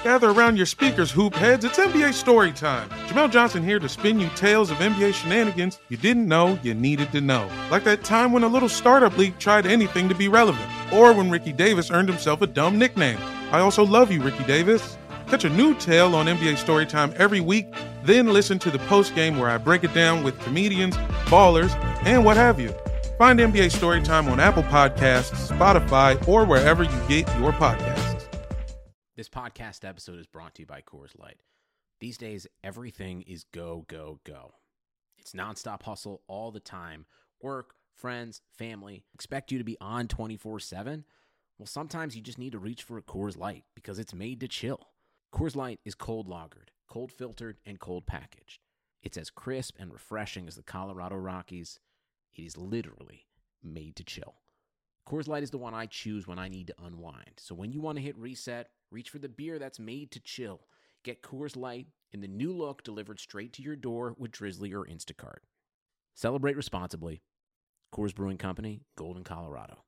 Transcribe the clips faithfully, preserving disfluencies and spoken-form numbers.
Gather around your speakers, hoop heads. It's N B A story time. Jamel Johnson here to spin you tales of N B A shenanigans you didn't know you needed to know. Like that time when a little startup league tried anything to be relevant. Or when Ricky Davis earned himself a dumb nickname. I also love you, Ricky Davis. Catch a new tale on N B A Storytime every week, then listen to the post-game where I break it down with comedians, ballers, and what have you. Find N B A Storytime on Apple Podcasts, Spotify, or wherever you get your podcasts. This podcast episode is brought to you by Coors Light. These days, everything is go, go, go. It's nonstop hustle all the time. Work, friends, family, expect you to be on twenty-four seven. Well, sometimes you just need to reach for a Coors Light because it's made to chill. Coors Light is cold lagered, cold filtered, and cold packaged. It's as crisp and refreshing as the Colorado Rockies. It is literally made to chill. Coors Light is the one I choose when I need to unwind. So when you want to hit reset, reach for the beer that's made to chill. Get Coors Light in the new look delivered straight to your door with Drizzly or Instacart. Celebrate responsibly. Coors Brewing Company, Golden, Colorado.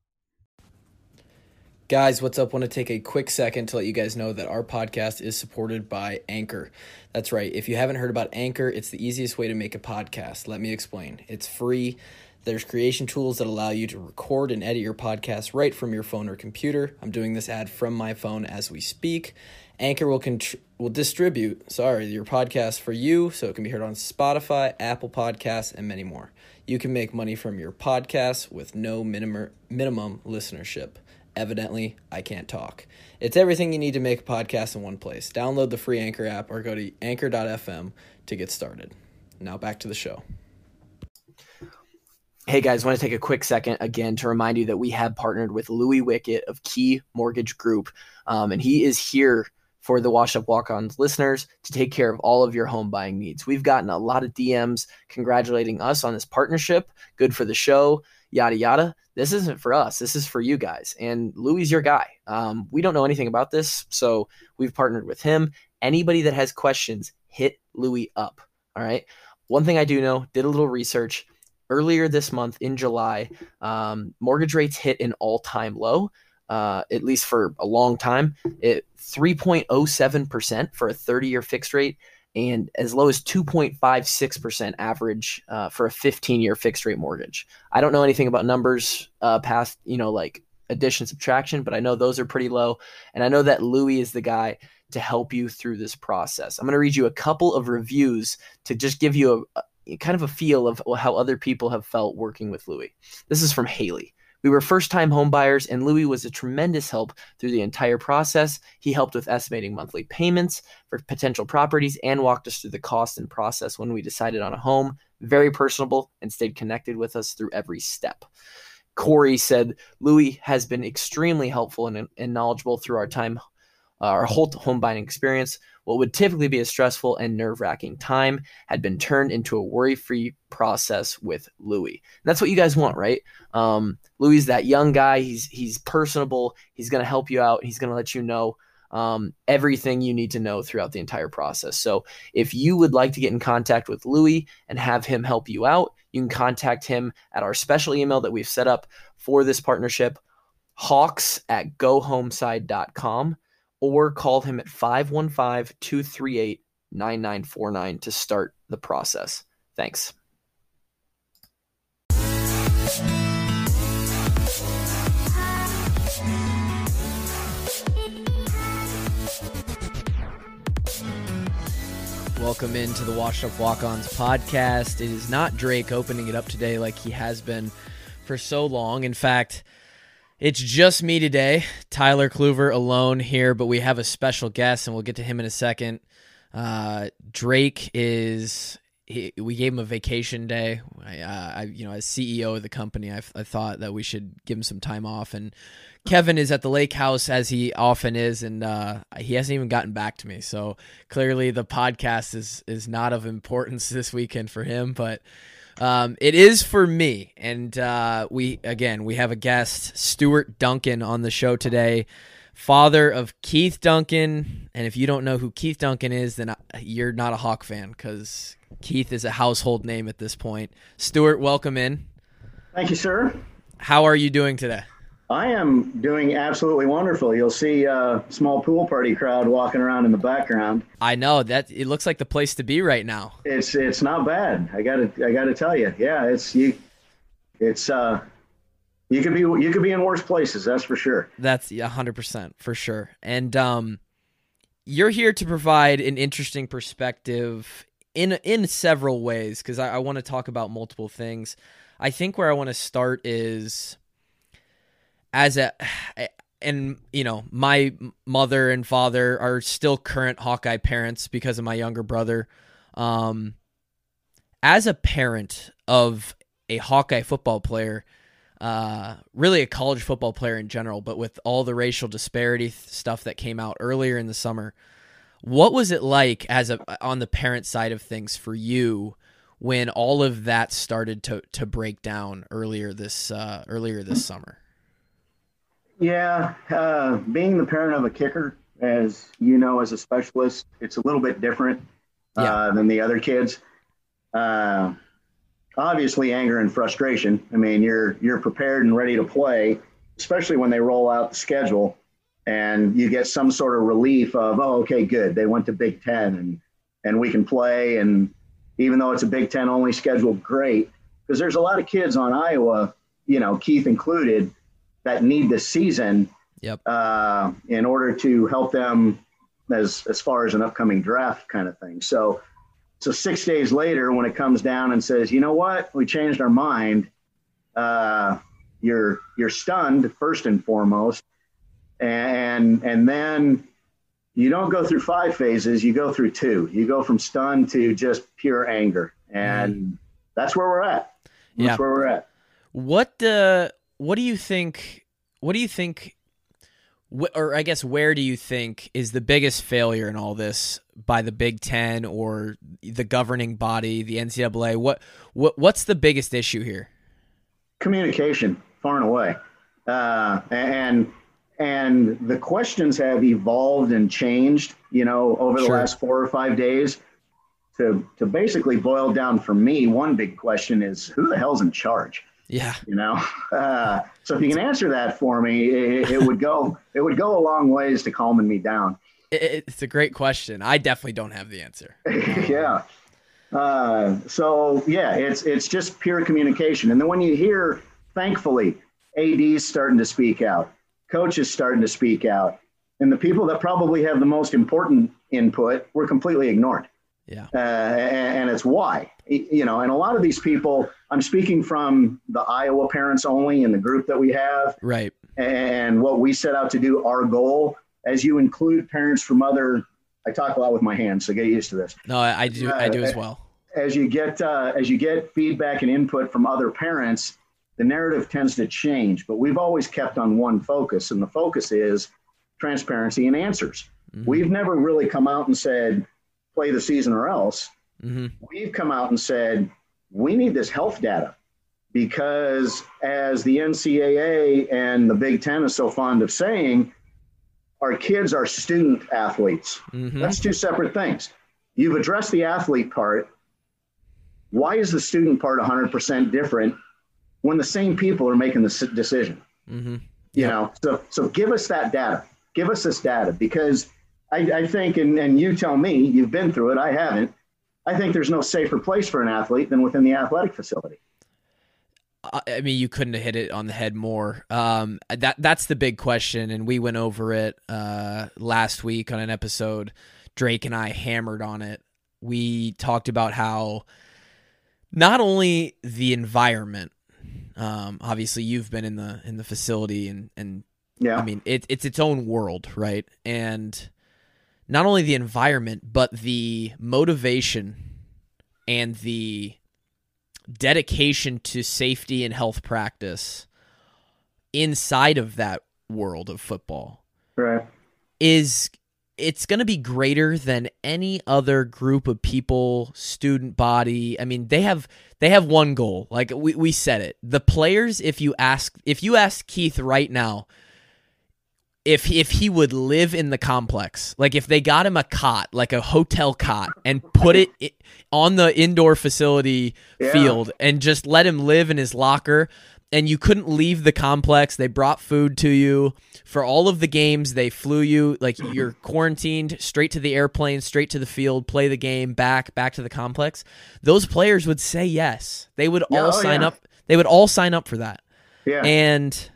Guys, what's up? Want to take a quick second to let you guys know that our podcast is supported by Anchor. That's right. If you haven't heard about Anchor, it's the easiest way to make a podcast. Let me explain. It's free. There's creation tools that allow you to record and edit your podcast right from your phone or computer. I'm doing this ad from my phone as we speak. Anchor will contr- will distribute, sorry, your podcast for you so it can be heard on Spotify, Apple Podcasts, and many more. You can make money from your podcast with no minimum minimum listenership. Evidently, I can't talk. It's everything you need to make a podcast in one place. Download the free Anchor app or go to anchor dot f m to get started. Now back to the show. Hey guys, want to take a quick second again to remind you that we have partnered with Louis Wickett of Key Mortgage Group, um, and he is here for the Washed Up Walk-Ons listeners to take care of all of your home buying needs. We've gotten a lot of D Ms congratulating us on this partnership. Good for the show, yada, yada. This isn't for us. This is for you guys, and Louis is your guy. Um, we don't know anything about this, so we've partnered with him. Anybody that has questions, hit Louis up, all right? One thing I do know, did a little research. Earlier this month in July, um, mortgage rates hit an all-time low, uh, at least for a long time. It three point oh seven percent for a thirty-year fixed rate and as low as two point five six percent average uh, for a fifteen-year fixed rate mortgage. I don't know anything about numbers uh, past, you know, like addition, subtraction, but I know those are pretty low. And I know that Louis is the guy to help you through this process. I'm going to read you a couple of reviews to just give you a, a kind of a feel of how other people have felt working with Louis. This is from Haley. We were first-time home buyers, and Louis was a tremendous help through the entire process. He helped with estimating monthly payments for potential properties and walked us through the cost and process when we decided on a home. Very personable and stayed connected with us through every step. Corey said, Louis has been extremely helpful and, and knowledgeable through our time Uh, our whole home buying experience. What would typically be a stressful and nerve-wracking time had been turned into a worry-free process with Louis. And that's what you guys want, right? Um, Louis is that young guy. He's he's personable. He's going to help you out. He's going to let you know um, everything you need to know throughout the entire process. So if you would like to get in contact with Louis and have him help you out, you can contact him at our special email that we've set up for this partnership, hawks at gohomeside dot com. Or call him at five one five, two three eight, nine nine four nine to start the process. Thanks. Welcome into the Washed Up Walk-Ons podcast. It is not Drake opening it up today like he has been for so long. In fact, it's just me today, Tyler Kluver alone here, but we have a special guest, and we'll get to him in a second. Uh, Drake is, he, we gave him a vacation day. I, uh, I, you know, as C E O of the company, I, I thought that we should give him some time off, and Kevin is at the lake house as he often is, and uh, he hasn't even gotten back to me. So clearly the podcast is, is not of importance this weekend for him, but Um, it is for me, and uh, we again we have a guest, Stuart Duncan, on the show today, father of Keith Duncan. And if you don't know who Keith Duncan is, then you're not a Hawk fan, because Keith is a household name at this point. Stuart, welcome in. Thank you, sir. How are you doing today? I am doing absolutely wonderful. You'll see a small pool party crowd walking around in the background. I know that it looks like the place to be right now. It's it's not bad. I gotta I gotta tell you. Yeah, it's you. It's uh, you could be you could be in worse places. That's for sure. That's a hundred percent for sure. And um, you're here to provide an interesting perspective in in several ways because I, I want to talk about multiple things. I think where I want to start is. As a, and you know, my mother and father are still current Hawkeye parents because of my younger brother. Um, as a parent of a Hawkeye football player, uh, really a college football player in general, but with all the racial disparity stuff that came out earlier in the summer, what was it like as a on the parent side of things for you when all of that started to to break down earlier this uh, earlier this summer? Yeah, uh, being the parent of a kicker, as you know, as a specialist, it's a little bit different uh, yeah. than the other kids. Uh, obviously, anger and frustration. I mean, you're you're prepared and ready to play, especially when they roll out the schedule, and you get some sort of relief of, oh, okay, good, they went to Big Ten, and and we can play. And even though it's a Big Ten only schedule, great, because there's a lot of kids on Iowa, you know, Keith included, that need this season yep. uh, in order to help them as as far as an upcoming draft kind of thing. So, so six days later, when it comes down and says, you know what, we changed our mind, uh, you're you're stunned first and foremost, and and then you don't go through five phases, you go through two. You go from stunned to just pure anger, and mm. that's where we're at. That's yeah. where we're at. What uh What do you think, what do you think, wh- or I guess where do you think is the biggest failure in all this by the Big Ten or the governing body, the N C double A? What, what What's the biggest issue here? Communication, far and away. Uh, and and the questions have evolved and changed, you know, over the Sure. last four or five days. To, to basically boil down for me, one big question is, who the hell's in charge? Yeah. You know, uh, so if you can answer that for me, it, it would go, it would go a long ways to calming me down. It, it's a great question. I definitely don't have the answer. yeah. Uh, so yeah, it's, it's just pure communication. And then when you hear, thankfully, A Ds starting to speak out, coaches starting to speak out, and the people that probably have the most important input were completely ignored. Yeah. Uh, and, and it's why, you know, and a lot of these people, I'm speaking from the Iowa parents only in the group that we have. Right. And what we set out to do, our goal, as you include parents from other, I talk a lot with my hands, so get used to this. No, I, I do. Uh, I do as well. As you get, uh, as you get feedback and input from other parents, the narrative tends to change, but we've always kept on one focus, and the focus is transparency and answers. Mm-hmm. We've never really come out and said, play the season or else. Mm-hmm. We've come out and said, we need this health data because as the N C double A and the Big Ten is so fond of saying, our kids are student athletes. Mm-hmm. That's two separate things. You've addressed the athlete part. Why is the student part one hundred percent different when the same people are making the decision? Mm-hmm. You yep. know, so, so give us that data. Give us this data because I, I think, and, and you tell me, you've been through it, I haven't, I think there's no safer place for an athlete than within the athletic facility. I mean, you couldn't have hit it on the head more. Um, that that's the big question, and we went over it uh, last week on an episode. Drake and I hammered on it. We talked about how not only the environment, um, obviously you've been in the in the facility, and and yeah, I mean it, it's its own world, right? And not only the environment, but the motivation and the dedication to safety and health practice inside of that world of football right. is it's going to be greater than any other group of people, student body. I mean, they have they have one goal. Like we, we said it. The players, if you ask if you ask Keith right now, if if he would live in the complex, like if they got him a cot, like a hotel cot, and put it on the indoor facility yeah. field and just let him live in his locker, and you couldn't leave the complex. They brought food to you for all of the games. They flew you, like you're quarantined, straight to the airplane, straight to the field, play the game, back, back to the complex. Those players would say yes. They would Yeah, all oh, sign yeah. up. They would all sign up for that. Yeah. And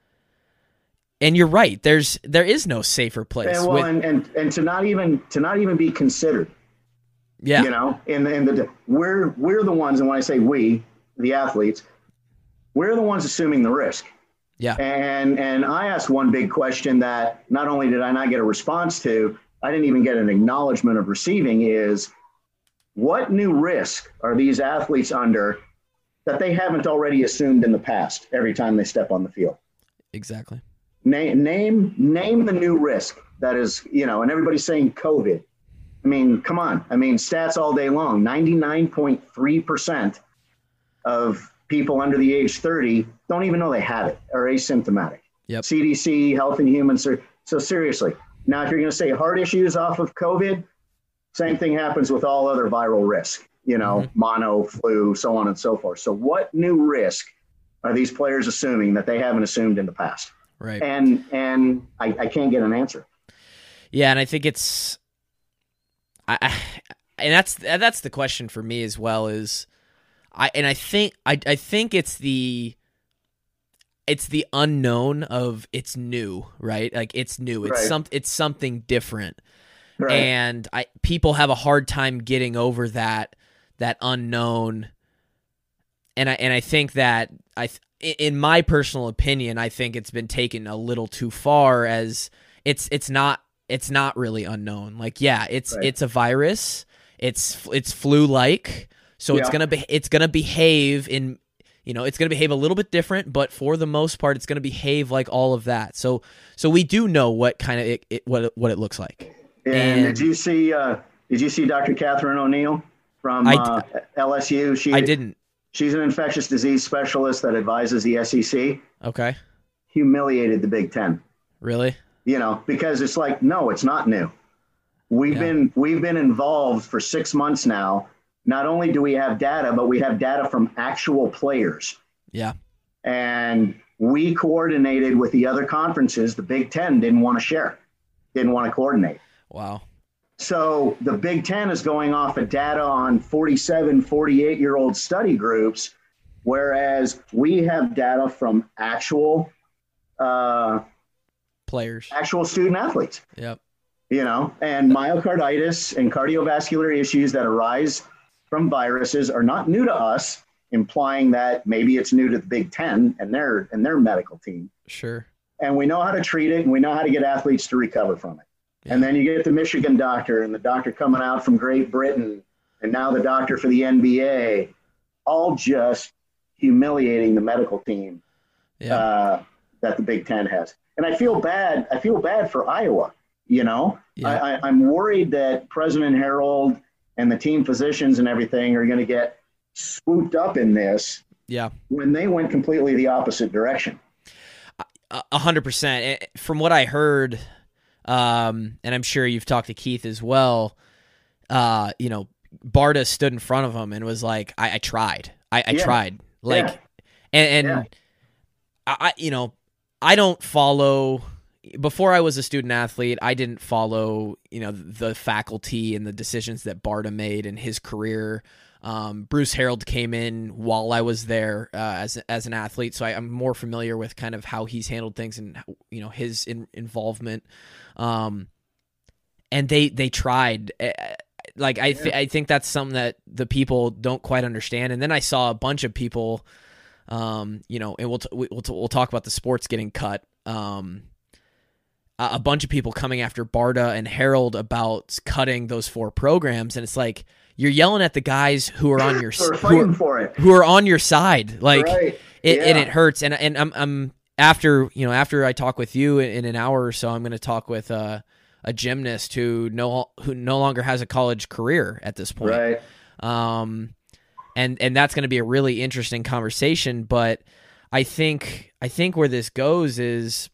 and you're right. There's there is no safer place. And, well, with, and, and and to not even to not even be considered. yeah. You know, in the, in the we're we're the ones, and when I say we, the athletes, we're the ones assuming the risk. Yeah. And and I asked one big question that not only did I not get a response to, I didn't even get an acknowledgement of receiving is, what new risk are these athletes under that they haven't already assumed in the past every time they step on the field? Exactly. Name, name, name the new risk that is, you know, and everybody's saying COVID. I mean, come on. I mean, stats all day long. ninety-nine point three percent of people under the age thirty don't even know they have it, are asymptomatic. Yep. C D C, Health and Human Services. So seriously, now if you're going to say heart issues off of COVID, same thing happens with all other viral risk, you know, Mm-hmm. mono, flu, so on and so forth. So what new risk are these players assuming that they haven't assumed in the past? Right. And and I, I can't get an answer. Yeah, and I think it's, I, I and that's that's the question for me as well. Is I and I think I I think it's the, it's the unknown of it's new, right? Like it's new. It's Right. some it's something different, Right. and I people have a hard time getting over that that unknown. And I and I think that I. In my personal opinion, I think it's been taken a little too far, as it's it's not it's not really unknown. Like, yeah, it's Right. it's a virus. It's it's flu-like, so it's Yeah. gonna be it's gonna behave in you know it's gonna behave a little bit different, but for the most part, it's gonna behave like all of that. So so we do know what kind of it, it what it, what it looks like. and, and- did you see uh, did you see Doctor Catherine O'Neill from I- uh, L S U? She I didn't. She's an infectious disease specialist that advises the S E C. Okay, Humiliated the Big Ten, really? you know, because it's like, no, it's not new. We've Yeah. been we've been involved for six months now. Not only do we have data, but we have data from actual players. Yeah, And we coordinated with the other conferences. The Big Ten didn't want to share, didn't want to coordinate. wow. So the Big Ten is going off of data on forty-seven, forty-eight-year-old study groups, whereas we have data from actual uh, Players. actual student athletes, Yep. you know, and myocarditis and cardiovascular issues that arise from viruses are not new to us, implying that maybe it's new to the Big Ten and their and their medical team. Sure. And we know how to treat it, and we know how to get athletes to recover from it. Yeah. And then you get the Michigan doctor and the doctor coming out from Great Britain, and now the doctor for the N B A, all just humiliating the medical team Yeah. uh, that the Big Ten has. And I feel bad. I feel bad for Iowa. You know, Yeah. I, I, I'm worried that President Harold and the team physicians and everything are going to get swooped up in this yeah. when they went completely the opposite direction. A a hundred percent. Eh, From what I heard, um, and I'm sure you've talked to Keith as well. Uh, you know, Barta stood in front of him and was like, "I, I tried. I, I Yeah. tried." Like, Yeah. and, and Yeah. I, I, you know, I don't follow. Before I was a student athlete, I didn't follow, you know, the faculty and the decisions that Barta made in his career. Um, Bruce Harold came in while I was there uh, as as an athlete, so I, I'm more familiar with kind of how he's handled things and you know his in, involvement. Um, and they they tried, uh, like I th- I think that's something that the people don't quite understand. And then I saw a bunch of people, um, you know, and we'll t- we'll t- we'll talk about the sports getting cut. Um, a a bunch of people coming after Barta and Harold about cutting those four programs, and it's like you're yelling at the guys who are on your We're who fighting are, for it. who are on your side, like Right. it, and Yeah. it hurts. And and I'm I'm after you know after I talk with you in, in an hour or so, I'm going to talk with uh, a gymnast who no who no longer has a college career at this point. Right. Um, and and that's going to be a really interesting conversation. But I think I think where this goes is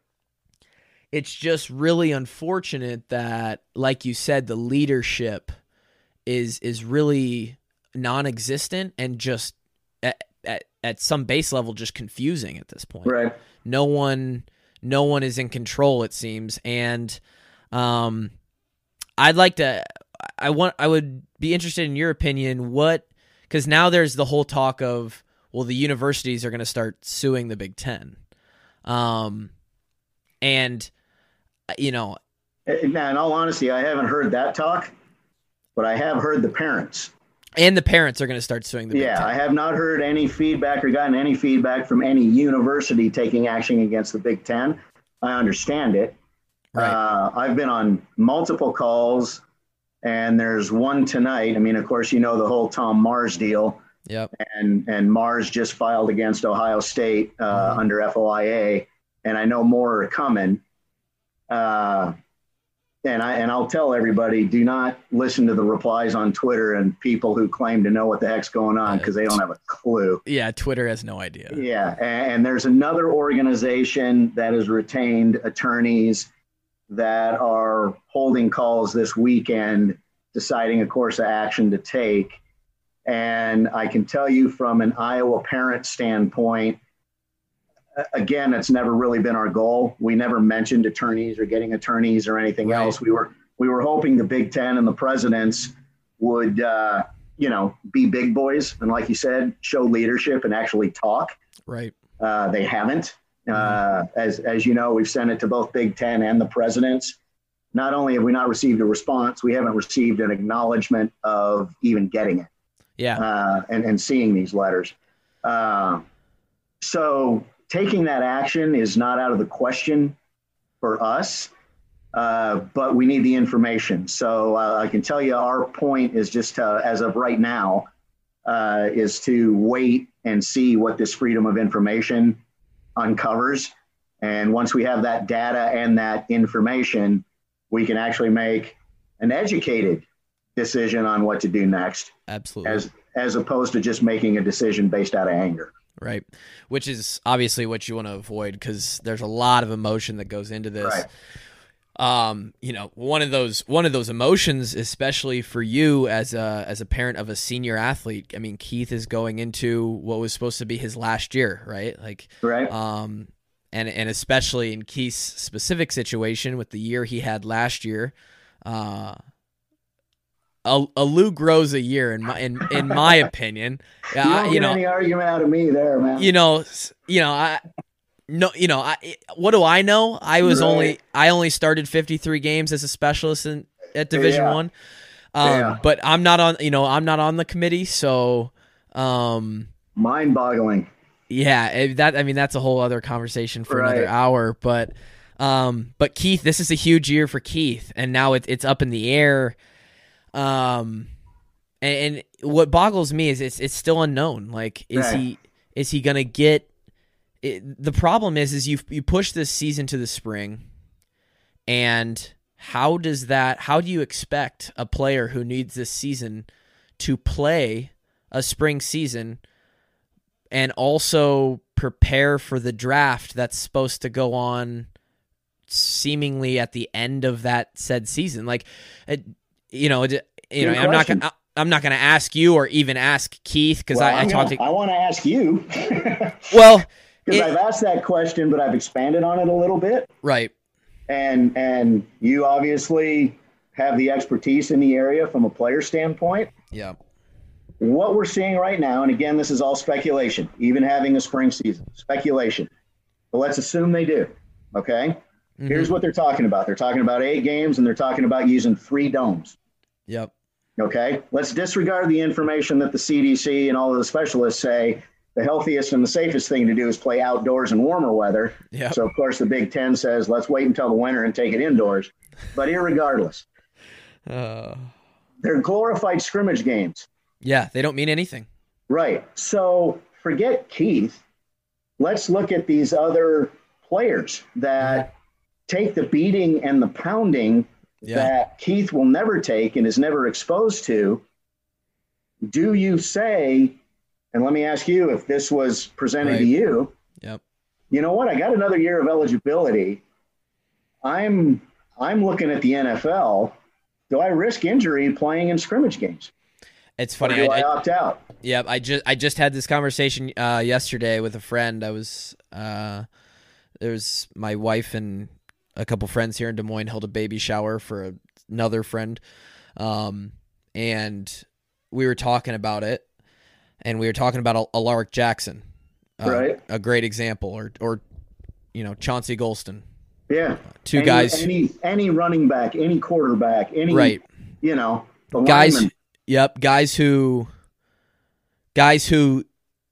it's just really unfortunate that, like you said, the leadership is is really non-existent and just at, at, at some base level just confusing at this point. Right. No one, no one is in control, it seems. And um, I'd like to, I want, I would be interested in your opinion. What, because now there's the whole talk of, well, the universities are going to start suing the Big Ten. Um, and, you know, now in all honesty, I haven't heard that talk, but I have heard the parents. And the parents are going to start suing the Big Yeah, Ten. I have not heard any feedback or gotten any feedback from any university taking action against the Big Ten. I understand it. Right. Uh, I've been on multiple calls, and there's one tonight. I mean, of course, you know the whole Tom Mars deal. Yep. And and Mars just filed against Ohio State uh, Mhm. under F O I A, and I know more are coming. Uh, And I and I'll tell everybody: do not listen to the replies on Twitter and people who claim to know what the heck's going on, because they don't have a clue. Yeah, Twitter has no idea. Yeah, and, and there's another organization that has retained attorneys that are holding calls this weekend, deciding a course of action to take. And I can tell you from an Iowa parent standpoint, again, it's never really been our goal. We never mentioned attorneys or getting attorneys or anything Right. else. We were we were hoping the Big Ten and the presidents would, uh, you know, be big boys and, like you said, show leadership and actually talk. Right. Uh, they haven't. Uh, as as you know, we've sent it to both Big Ten and the presidents. Not only have we not received a response, we haven't received an acknowledgement of even getting it. Yeah. Uh, and and seeing these letters. Uh, so. Taking that action is not out of the question for us, uh, but we need the information. So uh, I can tell you our point is just to, as of right now, uh, is to wait and see what this freedom of information uncovers. And once we have that data and that information, we can actually make an educated decision on what to do next, Absolutely. as as opposed to just making a decision based out of anger. Right. Which is obviously what you want to avoid, because there's a lot of emotion that goes into this. Right. Um, you know, one of those one of those emotions, especially for you as a as a parent of a senior athlete. I mean, Keith is going into what was supposed to be his last year, right? Like, Right. um, and and especially in Keith's specific situation with the year he had last year, uh, a, a Lou grows a year in my in, in my opinion. You I- don't you get know, any argument out of me there, man. you know, s- you know, I, no, you know, I, what do I know? I was Right. only, I only started fifty-three games as a specialist in at Division Yeah. One, um, Yeah. but I'm not on, you know, I'm not on the committee, so, um, Mind-boggling. yeah, eh, that I mean, that's a whole other conversation for another Right. hour, but, um, but Keith, this is a huge year for Keith, and now it, it's up in the air, um. And, and what boggles me is it's it's still unknown. Like, is Right. he is he gonna get? It, the problem is is you you push this season to the spring, and how does that? How do you expect a player who needs this season to play a spring season, and also prepare for the draft that's supposed to go on seemingly at the end of that said season? Like, it, you know, it, you know, Good I'm not question. gonna. I'm not going to ask you or even ask Keith because Well, I, I I'm talked gonna- to. I want to ask you. Well, Because it- I've asked that question, but I've expanded on it a little bit. right, And and you obviously have the expertise in the area from a player standpoint. yeah, What we're seeing right now, and again, this is all speculation, even having a spring season, speculation. But let's assume they do. Okay. Mhm. Here's what they're talking about. They're talking about eight games, and they're talking about using three domes. yep, Okay, let's disregard the information that the C D C and all of the specialists say the healthiest and the safest thing to do is play outdoors in warmer weather. yep, So, of course, the Big Ten says, let's wait until the winter and take it indoors. But irregardless, uh, they're glorified scrimmage games. yeah. They don't mean anything. Right. So forget Keith. Let's look at these other players that take the beating and the pounding Yeah, that Keith will never take and is never exposed to. Do you say, and let me ask you, if this was presented Right. to you, yep, you know what? I got another year of eligibility. I'm I'm looking at the N F L. Do I risk injury playing in scrimmage games? it's Or funny. do I, I I, opt out? Yep, I just I just had this conversation uh, yesterday with a friend. I was uh, there's my wife and a couple friends here in Des Moines held a baby shower for another friend, um, and we were talking about it, and we were talking about Al- Alaric Jackson, uh, right? A great example, or or you know Chauncey Golston. Yeah, two any, guys. Any any running back, any quarterback, any right. You know, the guys. lineman. Yep, guys who. Guys who,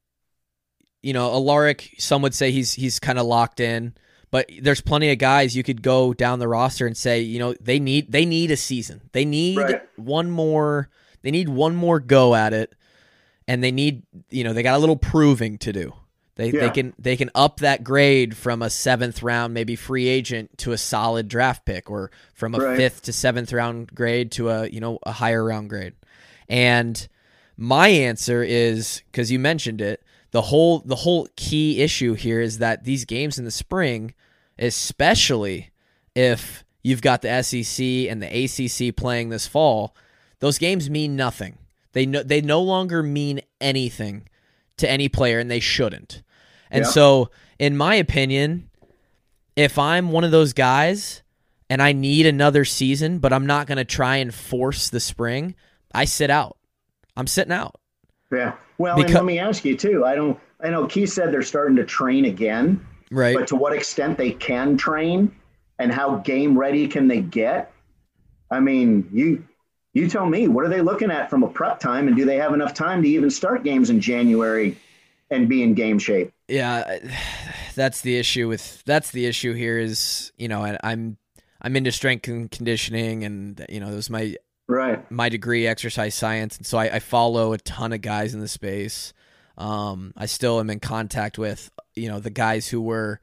you know, Alaric, some would say he's he's kind of locked in, but there's plenty of guys you could go down the roster and say, you know, they need they need a season. They need right. one more. They need one more go at it, and they need, you know, they got a little proving to do. They yeah. they can they can up that grade from a seventh round, maybe free agent, to a solid draft pick, or from a right. fifth to seventh round grade to a you know a higher round grade, and. My answer is, because you mentioned it, the whole the whole key issue here is that these games in the spring, especially if you've got the S E C and the A C C playing this fall, those games mean nothing. They no, they no longer mean anything to any player, and they shouldn't. And yeah. so, in my opinion, if I'm one of those guys and I need another season, but I'm not going to try and force the spring, I sit out. I'm sitting out. Yeah. Well, because, and let me ask you too. I don't. I know Keith said they're starting to train again, right? But to what extent they can train, and how game ready can they get? I mean, you you tell me. What are they looking at from a prep time, and do they have enough time to even start games in January and be in game shape? Yeah, that's the issue with that's the issue here. Is you know, I'm I'm into strength and conditioning, and you know, it was my. Right. My degree, exercise science, and so I, I follow a ton of guys in the space. Um, I still am in contact with, you know, the guys who were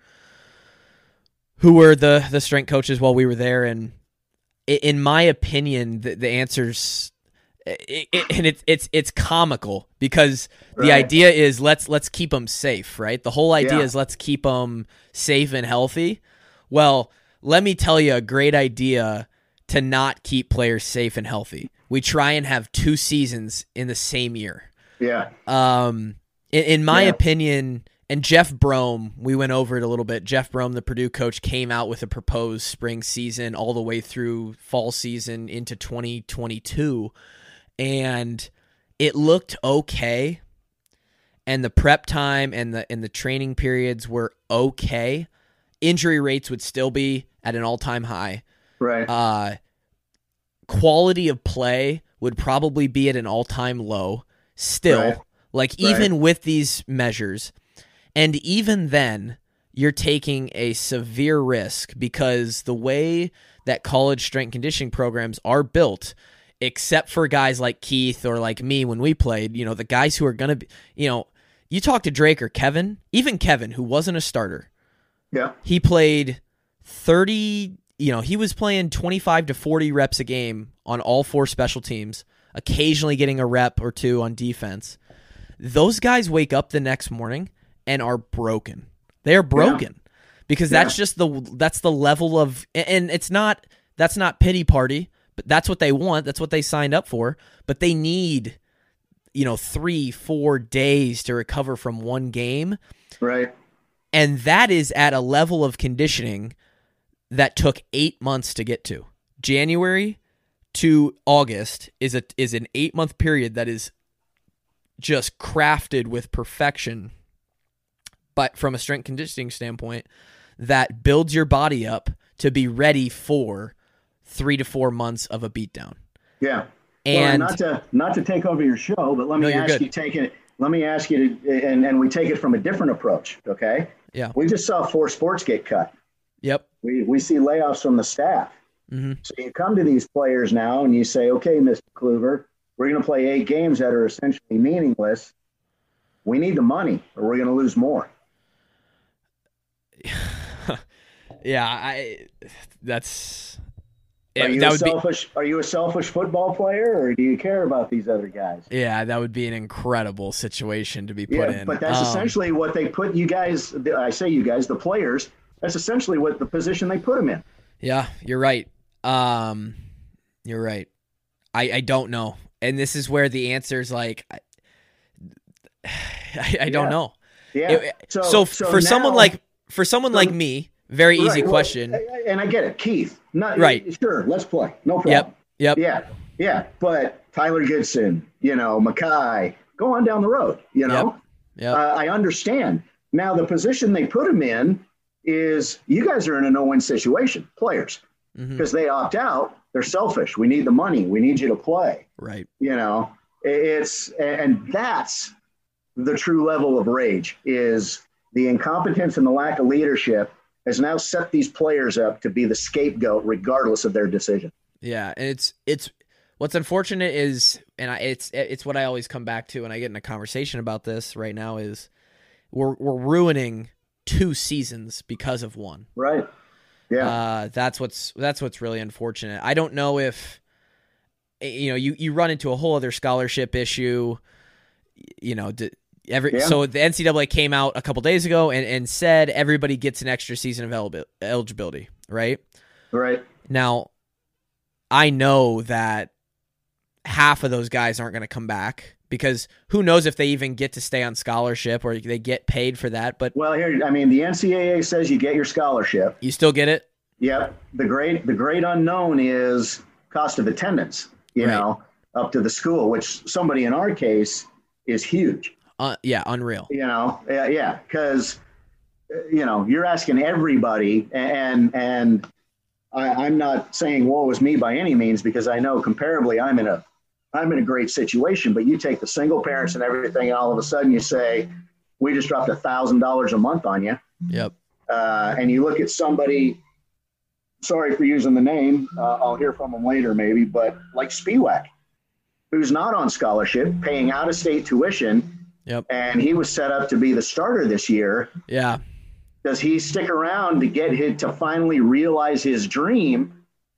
who were the the strength coaches while we were there, and in my opinion, the, the answers, it, it, and it's it's it's comical because right. the idea is let's let's keep them safe, right? The whole idea yeah. is let's keep them safe and healthy. Well, let me tell you a great idea. To not keep players safe and healthy. We try and have two seasons in the same year. Yeah. Um, in, in my yeah. opinion, and Jeff Brome, we went over it a little bit. Jeff Brome, the Purdue coach, came out with a proposed spring season all the way through fall season into twenty twenty-two. And it looked okay. And the prep time and the and the training periods were okay. Injury rates would still be at an all-time high. Right. Uh, quality of play would probably be at an all-time low still, right. like right. even with these measures. And even then, you're taking a severe risk because the way that college strength conditioning programs are built, except for guys like Keith or like me when we played, you know, the guys who are going to be, you know, you talk to Drake or Kevin, even Kevin, who wasn't a starter. Yeah. He played thirty You know, he was playing twenty-five to forty reps a game on all four special teams, occasionally getting a rep or two on defense. Those guys wake up the next morning and are broken. They are broken yeah. because yeah. that's just the that's the level of, and it's not that's not pity party, but that's what they want. That's what they signed up for. But they need, you know, three, four days to recover from one game, right? And that is at a level of conditioning that took eight months to get to. January to August is a is an eight month period that is just crafted with perfection, but from a strength conditioning standpoint, that builds your body up to be ready for three to four months of a beatdown. Yeah, and well, not to not to take over your show, but let me no, ask good. you take it. Let me ask you to, and and we take it from a different approach. Okay. Yeah. We just saw four sports get cut. Yep. We we see layoffs from the staff. Mm-hmm. So you come to these players now and you say, okay, Mister Kluver, we're going to play eight games that are essentially meaningless. We need the money or we're going to lose more. yeah, I. That's. Are you that a would selfish? Be, are you a selfish football player, or do you care about these other guys? Yeah, that would be an incredible situation to be put yeah, in. But that's um, essentially what they put you guys. I say you guys, the players. That's essentially what the position they put them in. Yeah, you're right. Um, you're right. I I don't know, and this is where the answer is like, I, I don't Yeah. know. Yeah. It- so, so, so for someone now- like for someone so- like me, very easy Right, well, question. and I get it, Keith. Not Right. Sure, let's play. No problem. Yep. Yep. Yeah. Yeah. But Tyler Goodson, you know, Mackay, go on down the road. You know, Yep. uh, I understand. Now the position they put him in is you guys are in a no-win situation, players, Mhm. because they opt out. They're selfish. We need the money. We need you to play. Right. You know, it's and that's the true level of rage is the incompetence and the lack of leadership has now set these players up to be the scapegoat regardless of their decision. Yeah, and it's it's what's unfortunate is, and I, it's it's what I always come back to when I get in a conversation about this right now is we're we're ruining two seasons because of one. Right. Yeah. Uh, that's what's that's what's really unfortunate. I don't know if you know you, you run into a whole other scholarship issue. You know, d- every Yeah. so the N C double A came out a couple days ago and, and said everybody gets an extra season of eligibil- eligibility. Right right. now, I know that half of those guys aren't going to come back because who knows if they even get to stay on scholarship or they get paid for that. But Well, here, I mean, the N C double A says you get your scholarship. you still get it. Yep. The great, the great unknown is cost of attendance, you Right. know, up to the school, which somebody in our case is huge. Uh, yeah, unreal. You know, yeah, yeah, because you know you're asking everybody, and and I, I'm not saying woe is me by any means because I know comparably I'm in a I'm in a great situation. But you take the single parents and everything, and all of a sudden you say we just dropped a thousand dollars a month on you, Yep. uh, and you look at somebody. Sorry for using the name. Uh, I'll hear from them later, maybe, but like Spiewak, who's not on scholarship, paying out-of-state tuition. Yep. And he was set up to be the starter this year. Yeah. Does he stick around to get his, to finally realize his dream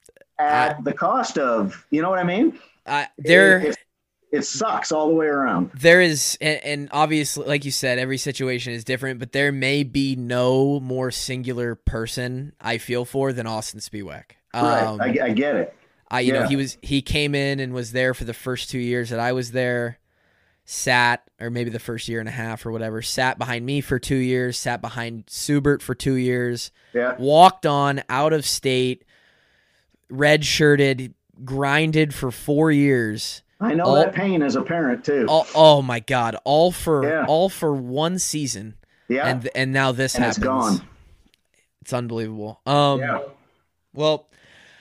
at I- the cost of, you know what I mean? Uh, there, It, it, it sucks all the way around. there is, and, and obviously, like you said, every situation is different. But there may be no more singular person I feel for than Austin Spiewak. Um, right. I, I get it. I, you know, Yeah. he was he came in and was there for the first two years that I was there. Sat, or maybe the first year and a half or whatever, sat behind me for two years, sat behind Subert for two years, Yeah. walked on out of state, red-shirted, grinded for four years. I know all- that pain as a parent too. All, oh my God! All for Yeah. all for one season, yeah. and and now this And happens. it's gone. It's unbelievable. Um, Yeah. Well,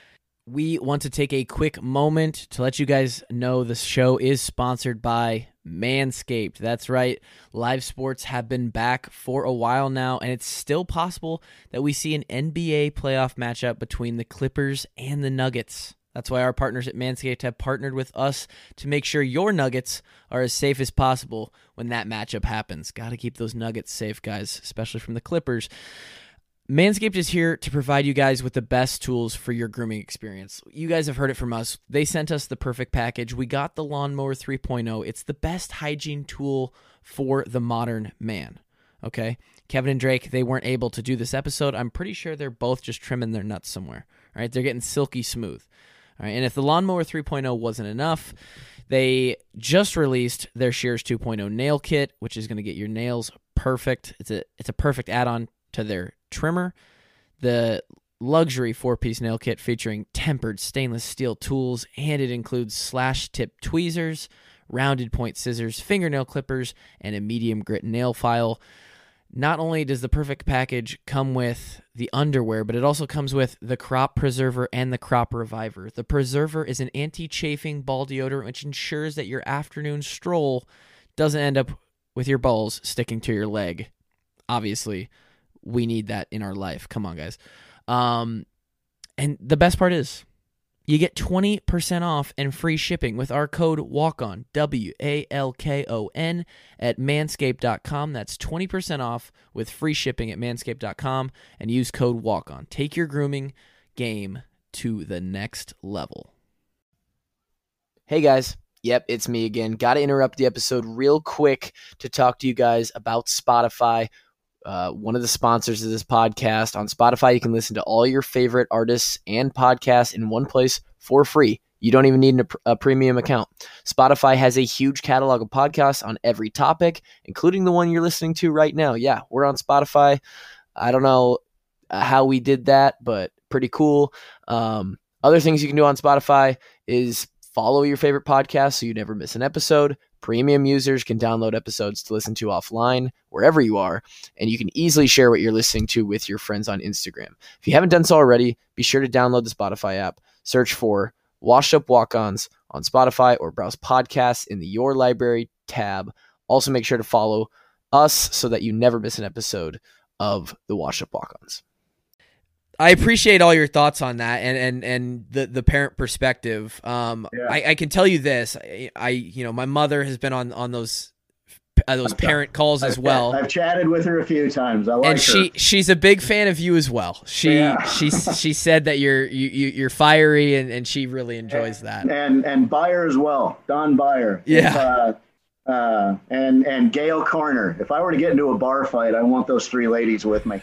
we want to take a quick moment to let you guys know the show is sponsored by Manscaped. That's right. Live sports have been back for a while now, and it's still possible that we see an N B A playoff matchup between the Clippers and the Nuggets. That's why our partners at Manscaped have partnered with us to make sure your Nuggets are as safe as possible when that matchup happens. Got to keep those Nuggets safe, guys, especially from the Clippers. Manscaped is here to provide you guys with the best tools for your grooming experience. You guys have heard it from us. They sent us the perfect package. We got the Lawnmower three point oh. It's the best hygiene tool for the modern man. Okay? Kevin and Drake, they weren't able to do this episode. I'm pretty sure they're both just trimming their nuts somewhere. All right? They're getting silky smooth. All right? And if the Lawnmower three point oh wasn't enough, they just released their Shears two point oh nail kit, which is going to get your nails perfect. It's a it's a perfect add-on to their trimmer. The luxury four-piece nail kit featuring tempered stainless steel tools, and it includes slash-tip tweezers, rounded point scissors, fingernail clippers, and a medium grit nail file. Not only does the perfect package come with the underwear, but it also comes with the Crop Preserver and the Crop Reviver. The Preserver is an anti-chafing ball deodorant which ensures that your afternoon stroll doesn't end up with your balls sticking to your leg. Obviously, we need that in our life. Come on, guys. Um, and the best part is you get twenty percent off and free shipping with our code WALKON, W A L K O N, at manscaped dot com. That's twenty percent off with free shipping at manscaped dot com and use code WALKON. Take your grooming game to the next level. Hey guys, yep, it's me again. Got to interrupt the episode real quick to talk to you guys about Spotify. Uh, one of the sponsors of this podcast. On Spotify, you can listen to all your favorite artists and podcasts in one place for free. You don't even need a, a premium account. Spotify has a huge catalog of podcasts on every topic, including the one you're listening to right now. Yeah, we're on Spotify. I don't know how we did that, but pretty cool. Um, other things you can do on Spotify is follow your favorite podcast so you never miss an episode. Premium users can download episodes to listen to offline wherever you are, and you can easily share what you're listening to with your friends on Instagram. If you haven't done so already, be sure to download the Spotify app. Search for Washed Up Walk-Ons on Spotify or browse podcasts in the Your Library tab. Also, make sure to follow us so that you never miss an episode of the Washed Up Walk-Ons. I appreciate all your thoughts on that and and, and the, the parent perspective. Um, Yeah. I, I can tell you this. I, I you know my mother has been on on those uh, those parent calls as I've, well. I've chatted with her a few times. I like And her. she she's a big fan of you as well. She Yeah. she she said that you're you, you you're fiery and, and she really enjoys that. and and Byer as well, Don Byer. Yeah. Uh, uh, and and Gail Carner. If I were to get into a bar fight, I want those three ladies with me.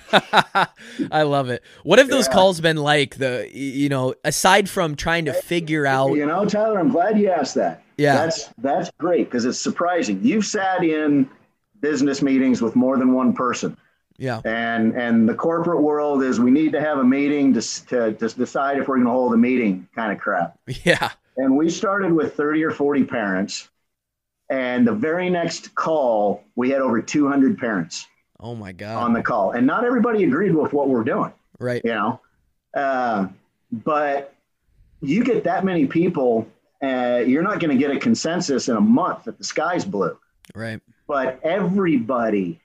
I love it. What have those Yeah. calls been like? The you know aside from trying to figure out. You know, Tyler, I'm glad you asked that. Yeah. That's that's great because it's surprising. You've sat in business meetings with more than one person. Yeah. And and the corporate world is we need to have a meeting to to, to decide if we're going to hold a meeting kind of crap. Yeah. And we started with thirty or forty parents. And the very next call, we had over two hundred parents Oh my on God. the call. And not everybody agreed with what we're doing, Right. you know. Uh, but you get that many people, uh, you're not going to get a consensus in a month that the sky's blue. Right. But everybody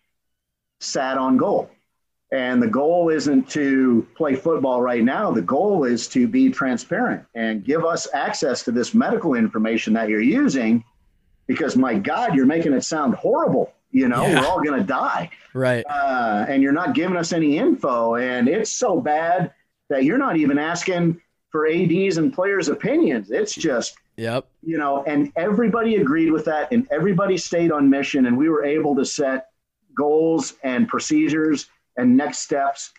sat on goal. And the goal isn't to play football right now. The goal is to be transparent and give us access to this medical information that you're using. Because my God, you're making it sound horrible. You know, Yeah. we're all going to die. Right. Uh, and you're not giving us any info. And it's so bad that you're not even asking for A Ds and players' opinions. It's just, Yep. you know, and everybody agreed with that. And everybody stayed on mission. And we were able to set goals and procedures and next steps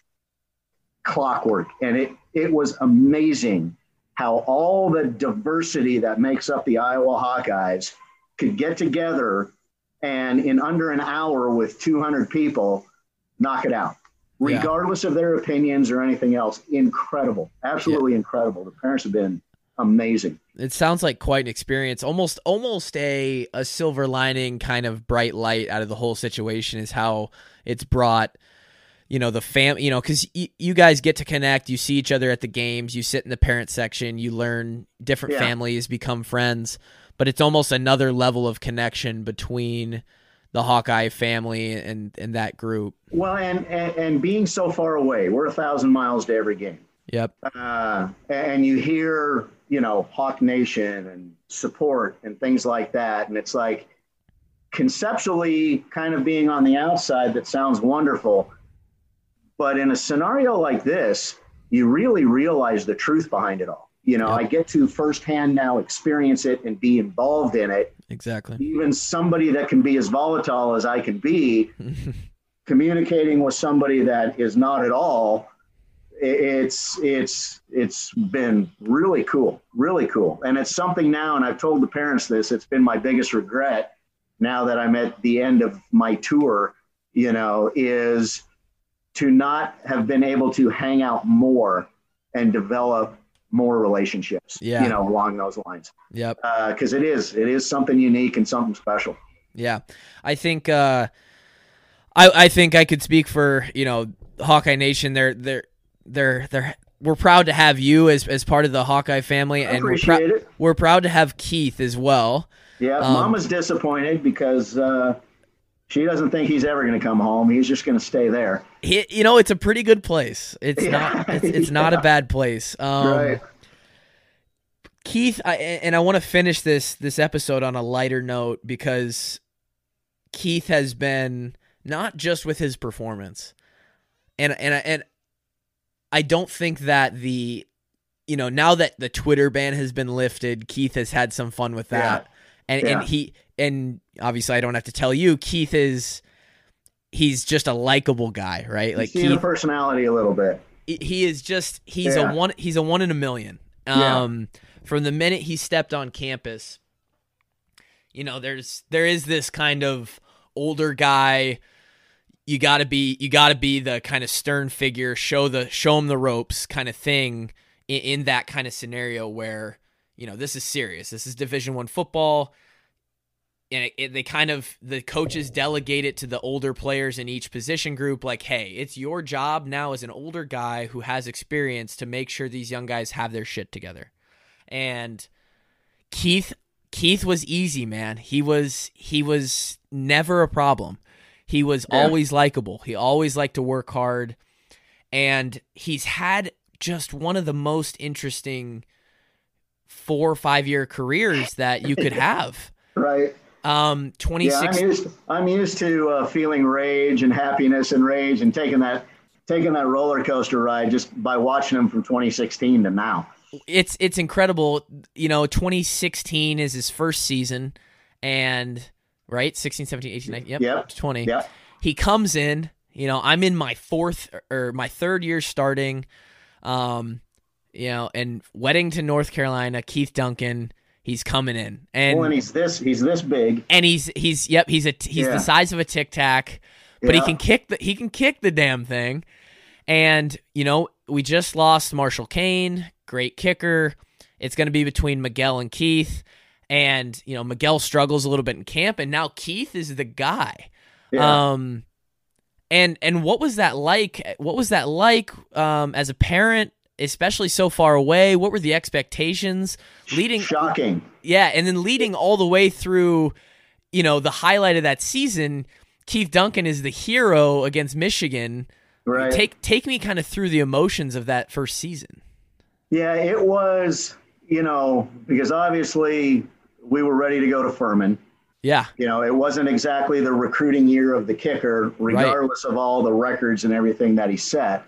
clockwork. And it, it was amazing how all the diversity that makes up the Iowa Hawkeyes could get together and in under an hour with two hundred people, knock it out, Yeah. regardless of their opinions or anything else. Incredible. Absolutely incredible. The parents have been amazing. It sounds like quite an experience. Almost, almost a, a silver lining kind of bright light out of the whole situation is how it's brought, you know, the fam, you know, cause y- you guys get to connect, you see each other at the games, you sit in the parent section, you learn different Yeah. families, become friends, but it's almost another level of connection between the Hawkeye family and, and that group. Well, and, and, and being so far away, we're a thousand miles to every game. Yep. Uh, and you hear, you know, Hawk Nation and support and things like that. And it's like conceptually kind of being on the outside, that sounds wonderful. But in a scenario like this, you really realize the truth behind it all. You know, Yep. I get to firsthand now experience it and be involved in it. Exactly. Even somebody that can be as volatile as I can be, communicating with somebody that is not at all, i- it's it's it's been really cool, really cool. And it's something now, and I've told the parents this, it's been my biggest regret now that I'm at the end of my tour, you know, is to not have been able to hang out more and develop more relationships, Yeah. you know, along those lines. Yep. Because it is, it is something unique and something special. Yeah. I think, uh, I, I think I could speak for, you know, Hawkeye Nation. They're, they're, they're, they're, we're proud to have you as, as part of the Hawkeye family. I And we're, appreciate prou- it. we're proud to have Keith as well. Yeah, Um, Mama's disappointed because uh, she doesn't think he's ever going to come home. He's just going to stay there. He, you know, it's a pretty good place. It's Yeah. not, it's, it's not a Yeah. bad place. Um, Right. Keith, I, and I want to finish this this episode on a lighter note because Keith has been not just with his performance, and and and I don't think that the, you know, now that the Twitter ban has been lifted, Keith has had some fun with that, and Yeah. and he and obviously I don't have to tell you, Keith is he's just a likable guy, right? Like He's seen a Keith, personality a little bit. he is just he's Yeah. a one he's a one in a million. Yeah. Um from the minute he stepped on campus, you know, there's there is this kind of older guy. You gotta be you gotta be the kind of stern figure, show the show him the ropes kind of thing in, in that kind of scenario where, you know, this is serious. This is Division One football, and it, it, they kind of the coaches delegate it to the older players in each position group. Like, hey, it's your job now as an older guy who has experience to make sure these young guys have their shit together. And Keith Keith was easy, man. He was he was never a problem. He was yeah. always likable. He always liked to work hard. And he's had just one of the most interesting four or five year careers that you could have. Right. Um, twenty-six. Yeah, I'm used, I'm used to uh, feeling rage and happiness and rage and taking that, taking that roller coaster ride just by watching him from twenty sixteen to now. It's, it's incredible. You know, twenty sixteen is his first season, and right? sixteen, seventeen, eighteen, nineteen, yep, yep. twenty. Yep. He comes in, you know, I'm in my fourth or my third year starting, um, you know, and Weddington, North Carolina, Keith Duncan, he's coming in. And, well, and he's this, he's this big. And he's, he's, yep, he's a, he's yeah. the size of a Tic Tac, but yeah. he can kick the, he can kick the damn thing. And, you know, we just lost Marshall Kane, great kicker. It's going to be between Miguel and Keith. And, you know, Miguel struggles a little bit in camp, and now Keith is the guy. Yeah. Um, and and what was that like? What was that like um, as a parent, especially so far away? What were the expectations? Leading, Shocking. Yeah, and then leading all the way through, you know, the highlight of that season, Keith Duncan is the hero against Michigan. Right. Take, take me kind of through the emotions of that first season. Yeah, it was, you know, because obviously – we were ready to go to Furman. Yeah. You know, it wasn't exactly the recruiting year of the kicker, regardless right. of all the records and everything that he set.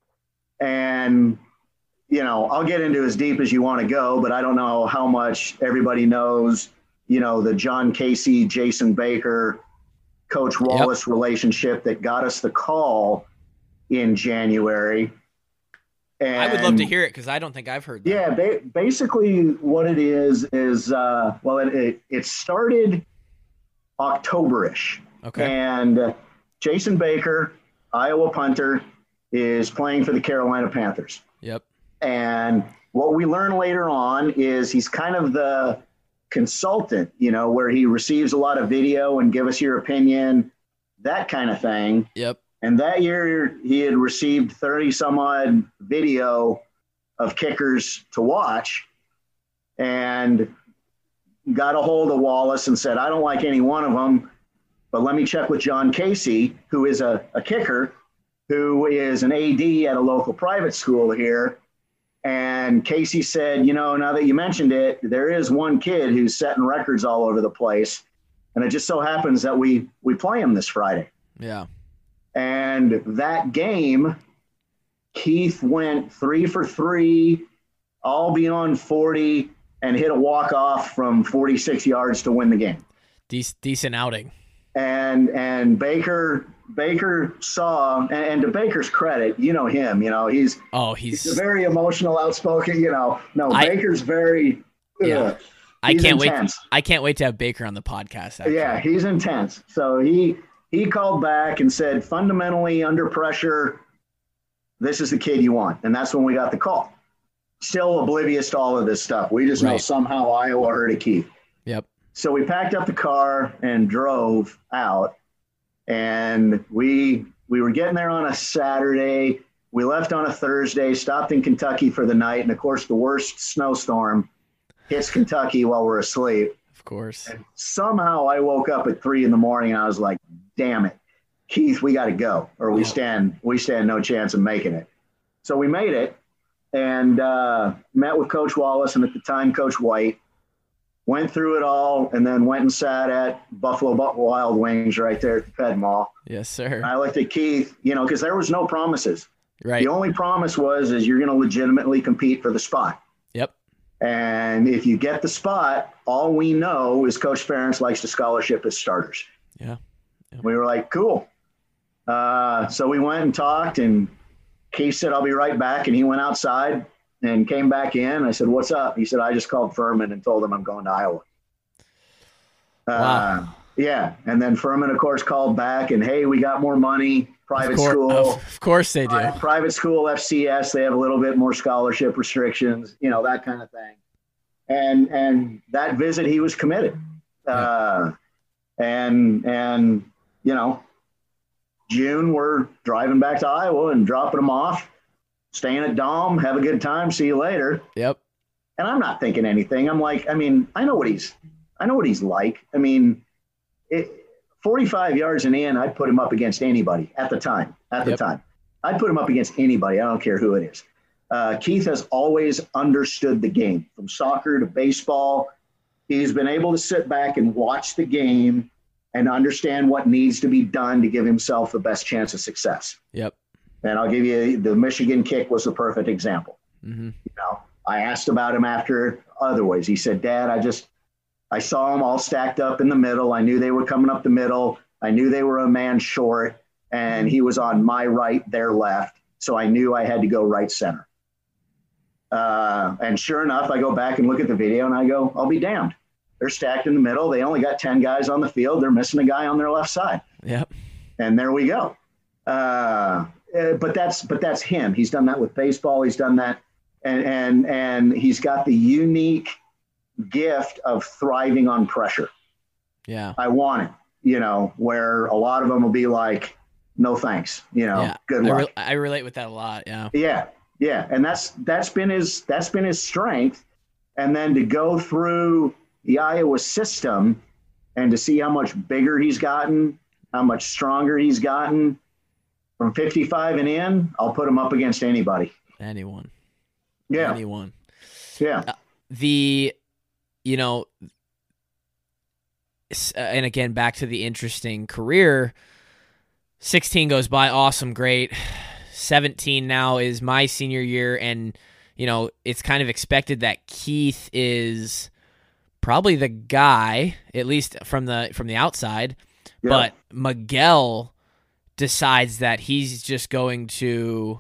And, you know, I'll get into as deep as you want to go, but I don't know how much everybody knows, you know, the John Casey, Jason Baker, Coach Wallace yep. relationship that got us the call in January. And, I would love to hear it because I don't think I've heard that. Yeah, ba- basically what it is is, uh, well, it, it, it started October-ish. Okay. And uh, Jason Baker, Iowa punter, is playing for the Carolina Panthers. Yep. And what we learn later on is he's kind of the consultant, you know, where he receives a lot of video and give us your opinion, that kind of thing. Yep. And that year he had received thirty some odd video of kickers to watch and got a hold of Wallace and said, I don't like any one of them, but let me check with John Casey, who is a, a kicker, who is an A D at a local private school here. And Casey said, you know, now that you mentioned it, there is one kid who's setting records all over the place. And it just so happens that we, we play him this Friday. Yeah. And that game, Keith went three for three, all beyond forty, and hit a walk-off from forty-six yards to win the game. De- decent outing. And and Baker Baker saw, and, and to Baker's credit, you know him, you know, he's oh he's, he's very emotional, outspoken, you know. No, I, Baker's very yeah. Uh, I can't intense. wait. I can't wait to have Baker on the podcast. Actually. Yeah, he's intense. So he. He called back and said, fundamentally, under pressure, this is the kid you want. And that's when we got the call. Still oblivious to all of this stuff. We just right. know somehow Iowa heard of Keith. Yep. So we packed up the car and drove out. And we we were getting there on a Saturday. We left on a Thursday, stopped in Kentucky for the night. And, of course, the worst snowstorm hits Kentucky while we're asleep. Of course. And somehow I woke up at three in the morning and I was like, damn it, Keith, we got to go, or we stand we stand no chance of making it. So we made it and uh, met with Coach Wallace and at the time Coach White, went through it all, and then went and sat at Buffalo Wild Wings right there at the Ped Mall. Yes, sir. And I looked at Keith, you know, because there was no promises. Right. The only promise was is you're going to legitimately compete for the spot. Yep. And if you get the spot, all we know is Coach Ferentz likes to scholarship his starters. Yeah. Yeah. We were like, cool. Uh, so we went and talked, and Keith said, I'll be right back. And he went outside, and came back in. I said, "What's up?" He said, "I just called Furman and told him I'm going to Iowa." Wow. Uh, yeah. And then Furman, of course, called back and, "Hey, we got more money, private Of cour- school." Of, of course they do. Pri- Private school, F C S, they have a little bit more scholarship restrictions, you know, that kind of thing. And and that visit, he was committed. Uh, and, and you know, June, we're driving back to Iowa and dropping him off, staying at Dom, have a good time, see you later. Yep. And I'm not thinking anything. I'm like, I mean, I know what he's, I know what he's like. I mean, it, forty-five yards and in, I'd put him up against anybody at the time, at the Yep. time. I'd put him up against anybody. I don't care who it is. Uh, Keith has always understood the game, from soccer to baseball. He's been able to sit back and watch the game and understand what needs to be done to give himself the best chance of success. Yep. And I'll give you the Michigan kick was the perfect example. Mm-hmm. You know, I asked about him after other ways. He said, "Dad, I just, I saw them all stacked up in the middle. I knew they were coming up the middle. I knew they were a man short, and he was on my right, their left. So I knew I had to go right center." Uh, and sure enough, I go back and look at the video and I go, I'll be damned. They're stacked in the middle. They only got ten guys on the field. They're missing a guy on their left side. Yep. And there we go. Uh, uh, but that's, but that's him. He's done that with baseball. He's done that. And, and, and he's got the unique gift of thriving on pressure. Yeah. I want it, you know, where a lot of them will be like, "No, thanks. You know, Yeah. good I, luck." re- I relate with that a lot. Yeah. Yeah. Yeah. And that's, that's been his, that's been his strength. And then to go through the Iowa system and to see how much bigger he's gotten, how much stronger he's gotten from fifty-five and in, I'll put him up against anybody. Anyone. Yeah. Anyone. Yeah. Uh, the, you know, s- uh, and again, back to the interesting career, sixteen goes by. Awesome. Great. seventeen now is my senior year. And, you know, it's kind of expected that Keith is probably the guy, at least from the, from the outside, Yeah. but Miguel decides that he's just going to,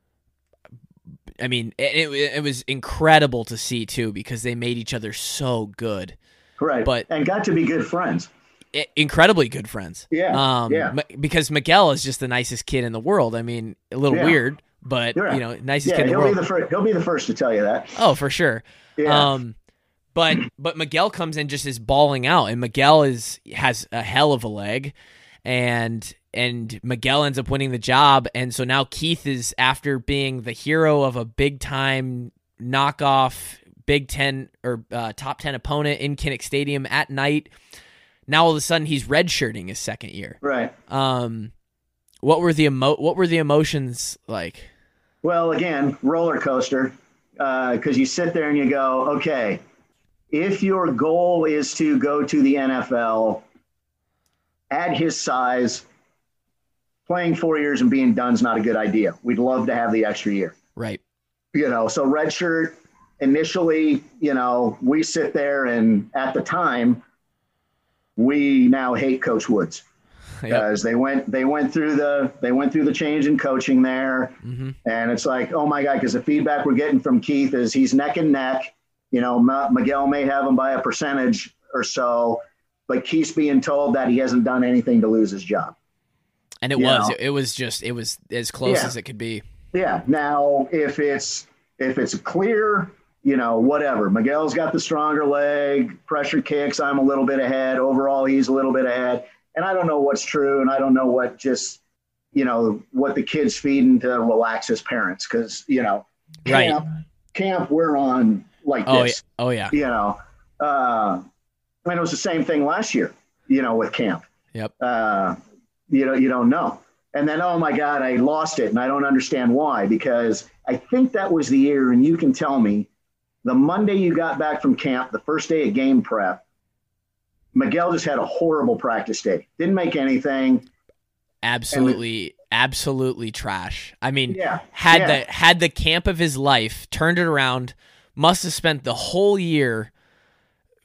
I mean, it, it, it was incredible to see too, because they made each other so good. Right. But and got to be good friends. I- incredibly good friends. Yeah, Um, yeah. M- because Miguel is just the nicest kid in the world. I mean, a little Yeah. weird, but Yeah. you know, nicest Yeah. kid in the He'll world. be the first, he'll be the first to tell you that. Oh, for sure. Yeah. Um, but but Miguel comes in just is balling out, and Miguel is has a hell of a leg, and and Miguel ends up winning the job, and so now Keith is, after being the hero of a big time knockoff Big Ten or uh, top ten opponent in Kinnick Stadium at night. Now all of a sudden he's redshirting his second year. Right. Um, what were the emo- What were the emotions like? Well, again, roller coaster, because you sit there and you go, okay, if your goal is to go to the N F L at his size, playing four years and being done is not a good idea. We'd love to have the extra year. Right. You know, so redshirt initially, you know, we sit there and at the time, we now hate Coach Woods. Because Yep. they went they went through the they went through the change in coaching there, Mm-hmm. and it's like, oh my God, because the feedback we're getting from Keith is he's neck and neck. You know, M- Miguel may have him by a percentage or so, but Keith's being told that he hasn't done anything to lose his job. And it You was know. it, it was just it was as close Yeah. as it could be. Yeah. Now, if it's if it's clear, you know, whatever. Miguel's got the stronger leg, pressure kicks. I'm a little bit ahead. Overall, he's a little bit ahead. And I don't know what's true, and I don't know what just, you know, what the kid's feeding to relax his parents, because, you know, Right. camp, camp, we're on like Oh yeah. this, Oh yeah. you know. Uh, and it was the same thing last year, you know, with camp. Yep. Uh, you know, you don't know. And then, oh my God, I lost it, and I don't understand why, because I think that was the year, and you can tell me, the Monday you got back from camp, the first day of game prep, Miguel just had a horrible practice day. Didn't make anything. Absolutely, absolutely trash. I mean, Yeah. had yeah. the had the camp of his life, turned it around, must have spent the whole year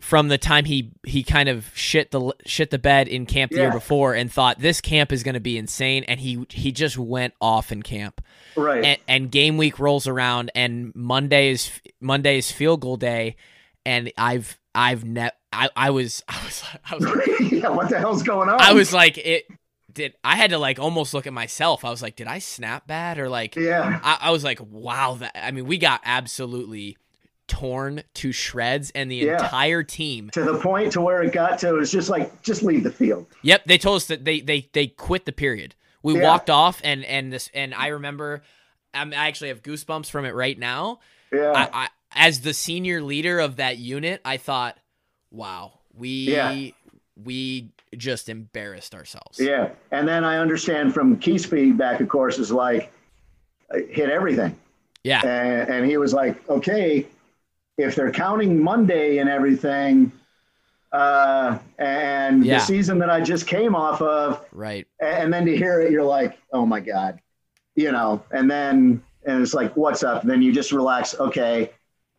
from the time he he kind of shit the shit the bed in camp the Yeah. year before and thought this camp is going to be insane, and he he just went off in camp. Right. And, and game week rolls around, and Monday is Monday is field goal day, and I've I've ne- I I was I was I was yeah, what the hell's going on? I was like it did I had to like almost look at myself. I was like, did I snap bad or like yeah. I, I was like, wow, that I mean, we got absolutely torn to shreds, and the Yeah. entire team. To the point to where it got to, it was just like, just leave the field. Yep, they told us that they they they quit the period. We Yeah. walked off, and and this and I remember, I'm, I actually have goosebumps from it right now. Yeah. I, I as the senior leader of that unit, I thought, wow, we Yeah. we just embarrassed ourselves. Yeah. And then I understand from Keith's feedback, of course, is like, hit everything. Yeah. And, and he was like, okay, if they're counting Monday and everything, uh, and Yeah. the season that I just came off of, Right. and then to hear it, you're like, oh my God, you know, and then, and it's like, what's up? Then you just relax. Okay.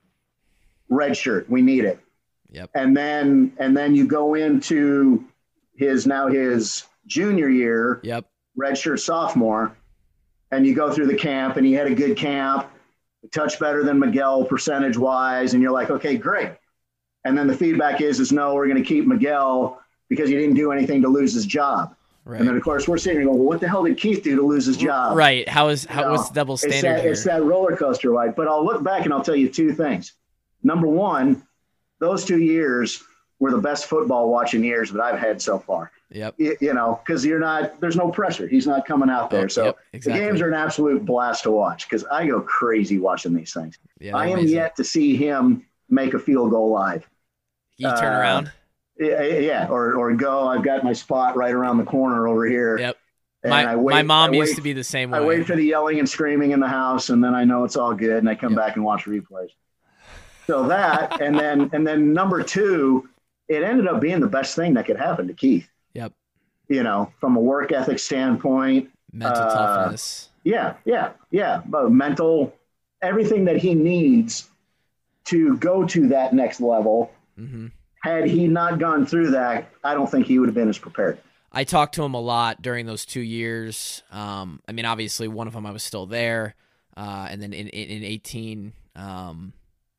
Red shirt. We need it. Yep. And then, and then you go into his, now his junior year, Yep. redshirt sophomore, and you go through the camp, and he had a good camp, a touch better than Miguel percentage wise, and you're like, okay, great. And then the feedback is, is no, we're going to keep Miguel because he didn't do anything to lose his job. Right. And then of course we're sitting here going, well, what the hell did Keith do to lose his job? Right. How is how You know, what's the double It's standard that, here? it's that roller coaster ride. But I'll look back and I'll tell you two things. Number one, those two years were the best football watching years that I've had so far. Yep. You, you know, because you're not, there's no pressure. He's not coming out there. Oh, so yep, exactly. the games are an absolute blast to watch because I go crazy watching these things. Yeah, I they're am amazing. yet to see him make a field goal live. You turn uh, around. Yeah, yeah, or or go. I've got my spot right around the corner over here. Yep. and My I wait, my mom I used wait- to be the same way. I wait for the yelling and screaming in the house, and then I know it's all good, and I come Yep. back and watch replays. So that, and then and then number two, it ended up being the best thing that could happen to Keith. Yep. You know, from a work ethic standpoint. Mental uh, toughness. Yeah, yeah, yeah. But mental, everything that he needs to go to that next level. Mm-hmm. Had he not gone through that, I don't think he would have been as prepared. I talked to him a lot during those two years. Um, I mean, obviously, one of them I was still there, uh, and then in in, in eighteen, um,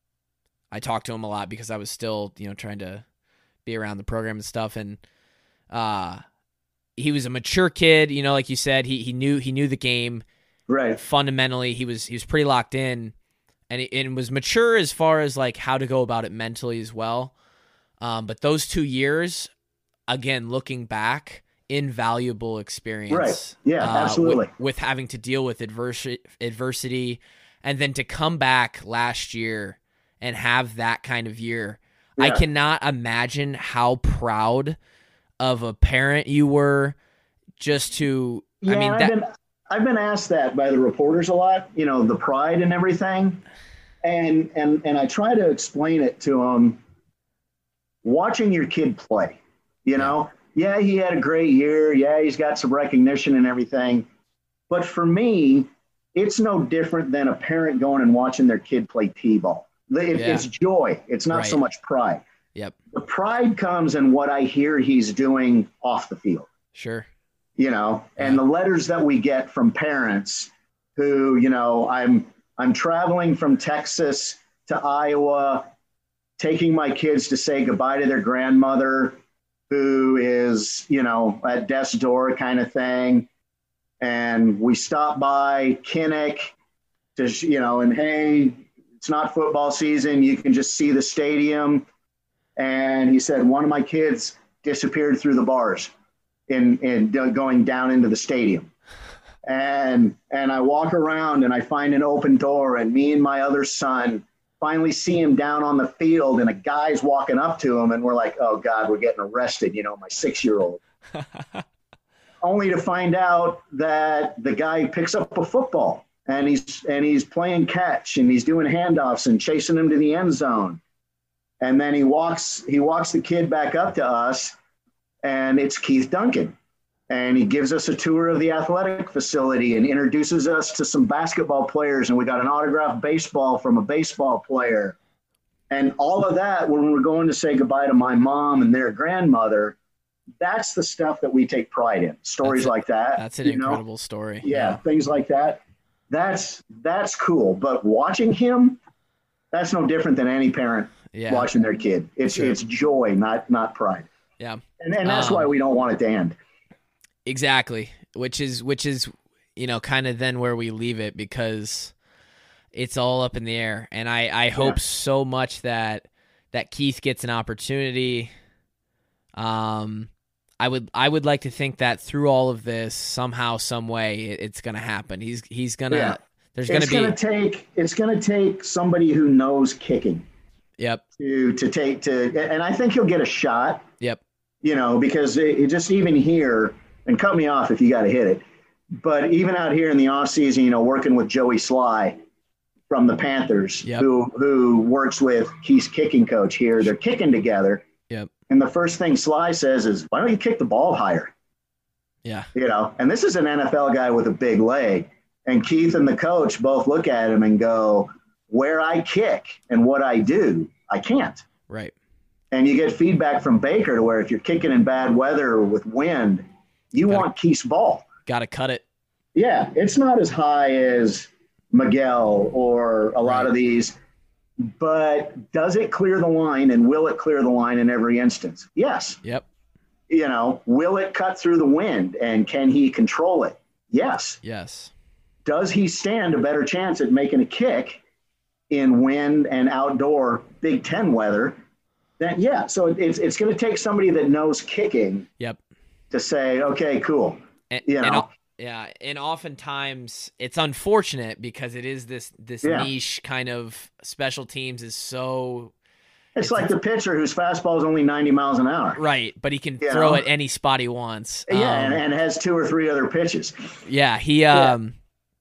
I talked to him a lot because I was still, you know, trying to be around the program and stuff. And uh, he was a mature kid, you know, like you said. He he knew he knew the game Right. fundamentally. He was he was pretty locked in, and he, and was mature as far as like how to go about it mentally as well. Um, but those two years, again, looking back, invaluable experience. Right. Yeah, uh, absolutely. With, with having to deal with adversity, adversity, and then to come back last year and have that kind of year. I Yeah. cannot imagine how proud of a parent you were just to, Yeah, I mean, I've that, been I've been asked that by the reporters a lot. You know, the pride and everything, and and and I try to explain it to them. Watching your kid play, you know, yeah, he had a great year. Yeah, he's got some recognition and everything. But for me, it's no different than a parent going and watching their kid play t-ball. It, Yeah. It's joy. It's not Right. so much pride. Yep, The pride comes in what I hear he's doing off the field. sure. You know, and the letters that we get from parents who, you know, I'm I'm traveling from Texas to Iowa, taking my kids to say goodbye to their grandmother, who is, you know, at death's door kind of thing. And we stop by Kinnick to, you know, and hey, it's not football season. You can just see the stadium. And he said, one of my kids disappeared through the bars in, in going down into the stadium. And, and I walk around and I find an open door, and me and my other son finally see him down on the field, and a guy's walking up to him, and we're like, oh God, we're getting arrested. You know, my six-year-old. Only to find out that the guy picks up a football and he's, and he's playing catch, and he's doing handoffs and chasing him to the end zone. And then he walks, he walks the kid back up to us, and it's Keith Duncan. And he gives us a tour of the athletic facility and introduces us to some basketball players. And we got an autographed baseball from a baseball player. And all of that, when we're going to say goodbye to my mom and their grandmother, that's the stuff that we take pride in. Stories That's a- like that. That's an you know? incredible story. Yeah, things like that. That's that's cool. But watching him, that's no different than any parent Yeah. watching their kid. It's Sure. it's joy, not not pride. Yeah. And and that's Um, why we don't want it to end. Exactly. Which is which is you know kind of then where we leave it, because it's all up in the air. And I I hope Yeah. so much that that Keith gets an opportunity. Um I would I would like to think that through all of this, somehow, some way, it, it's going to happen. He's he's gonna Yeah. there's going to It's be gonna take it's gonna take somebody who knows kicking yep to to take to, and I think he'll get a shot. yep You know, because it, it just even here, and cut me off if you got to hit it, but even out here in the off season, you know, working with Joey Sly from the Panthers, Yep. who who works with Keith's kicking coach here. They're kicking together. Yep. And the first thing Sly says is, "Why don't you kick the ball higher?" yeah You know, and this is an N F L guy with a big leg. And Keith and the coach both look at him and go, "Where I kick and what I do, I can't." right And you get feedback from Baker to where if you're kicking in bad weather or with wind, you Gotta- want Keith's ball. got to cut it. Yeah, it's not as high as Miguel or a lot Right. of these, but does it clear the line, and will it clear the line in every instance? Yes. Yep You know, will it cut through the wind, and can he control it? Yes. yes Does he stand a better chance at making a kick in wind and outdoor Big Ten weather? Then yeah. So it's it's going to take somebody that knows kicking yep to say, okay, cool. and, You and know. o- yeah and oftentimes it's unfortunate because it is this this Yeah. niche kind of special teams is so It's like the pitcher whose fastball is only ninety miles an hour. right, but he can You throw know? it any spot he wants. Yeah, Um, and, and has two or three other pitches. yeah, he um,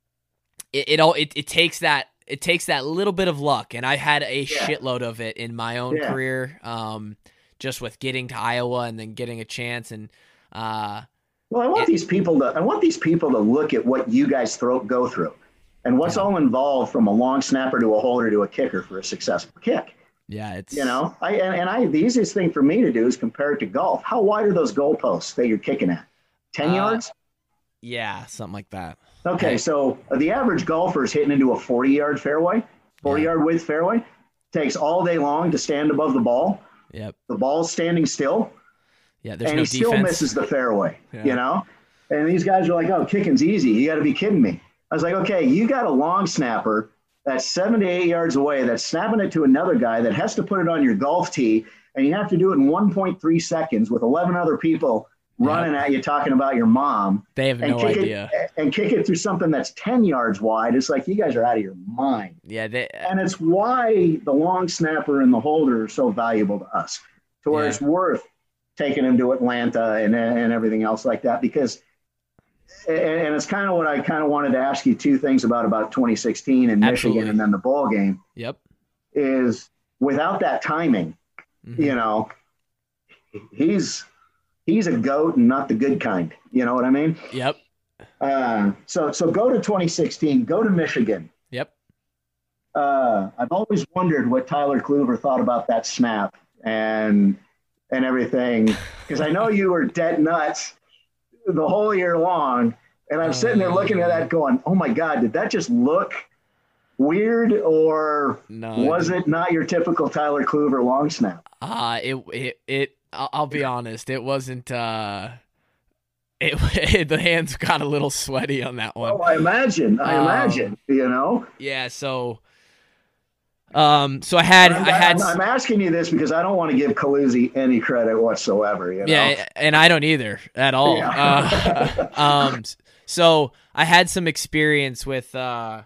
it, it all it, it takes that it takes that little bit of luck, and I had a Yeah. shitload of it in my own Yeah. career, um, just with getting to Iowa and then getting a chance, and uh, Well, I want It- these people to I want these people to look at what you guys throw go through, and what's Yeah. all involved from a long snapper to a holder to a kicker for a successful kick. yeah, it's You know, I and, and I the easiest thing for me to do is compare it to golf. How wide are those goalposts that you're kicking at? Ten Uh, yards? yeah, something like that. Okay, I- so the average golfer is hitting into a forty-yard fairway, forty-yard width fairway. Takes all day long to stand above the ball. Yep, The ball's standing still, yeah. There's and no he still defense. misses the fairway. Yeah. You know, and these guys are like, "Oh, kicking's easy. You got to be kidding me." I was like, "Okay, you got a long snapper that's seven to eight yards away that's snapping it to another guy that has to put it on your golf tee, and you have to do it in one point three seconds with eleven other people running at you talking about your mom, They have and no kick idea. it and kick it through something that's ten yards wide." It's like, you guys are out of your mind. Yeah, they. And it's why the long snapper and the holder are so valuable to us, to where Yeah. it's worth taking him to Atlanta and and everything else like that. Because, and, and it's kind of what I kind of wanted to ask you two things about about twenty sixteen in Absolutely. Michigan and then the ball game Yep. is without that timing, Mhm. you know, he's he's a goat and not the good kind. You know what I mean? Yep. Uh, so so go to twenty sixteen, go to Michigan. Yep. Uh, I've always wondered what Tyler Kluver thought about that snap and and everything, because I know you were dead nuts the whole year long, and I'm sitting there looking at that going, "Oh my God, did that just look weird, or No. was it not your typical Tyler Kluver long snap?" Uh it it it. I'll, I'll be honest. It wasn't. Uh, it, it the hands got a little sweaty on that one. Oh, I imagine. I Um, imagine. You know. Yeah. So. Um. So I had. I'm, I had. I'm, I'm asking you this because I don't want to give Kaluzzi any credit whatsoever. You know. Yeah, and I don't either at all. Yeah. Uh, um, so I had some experience with uh,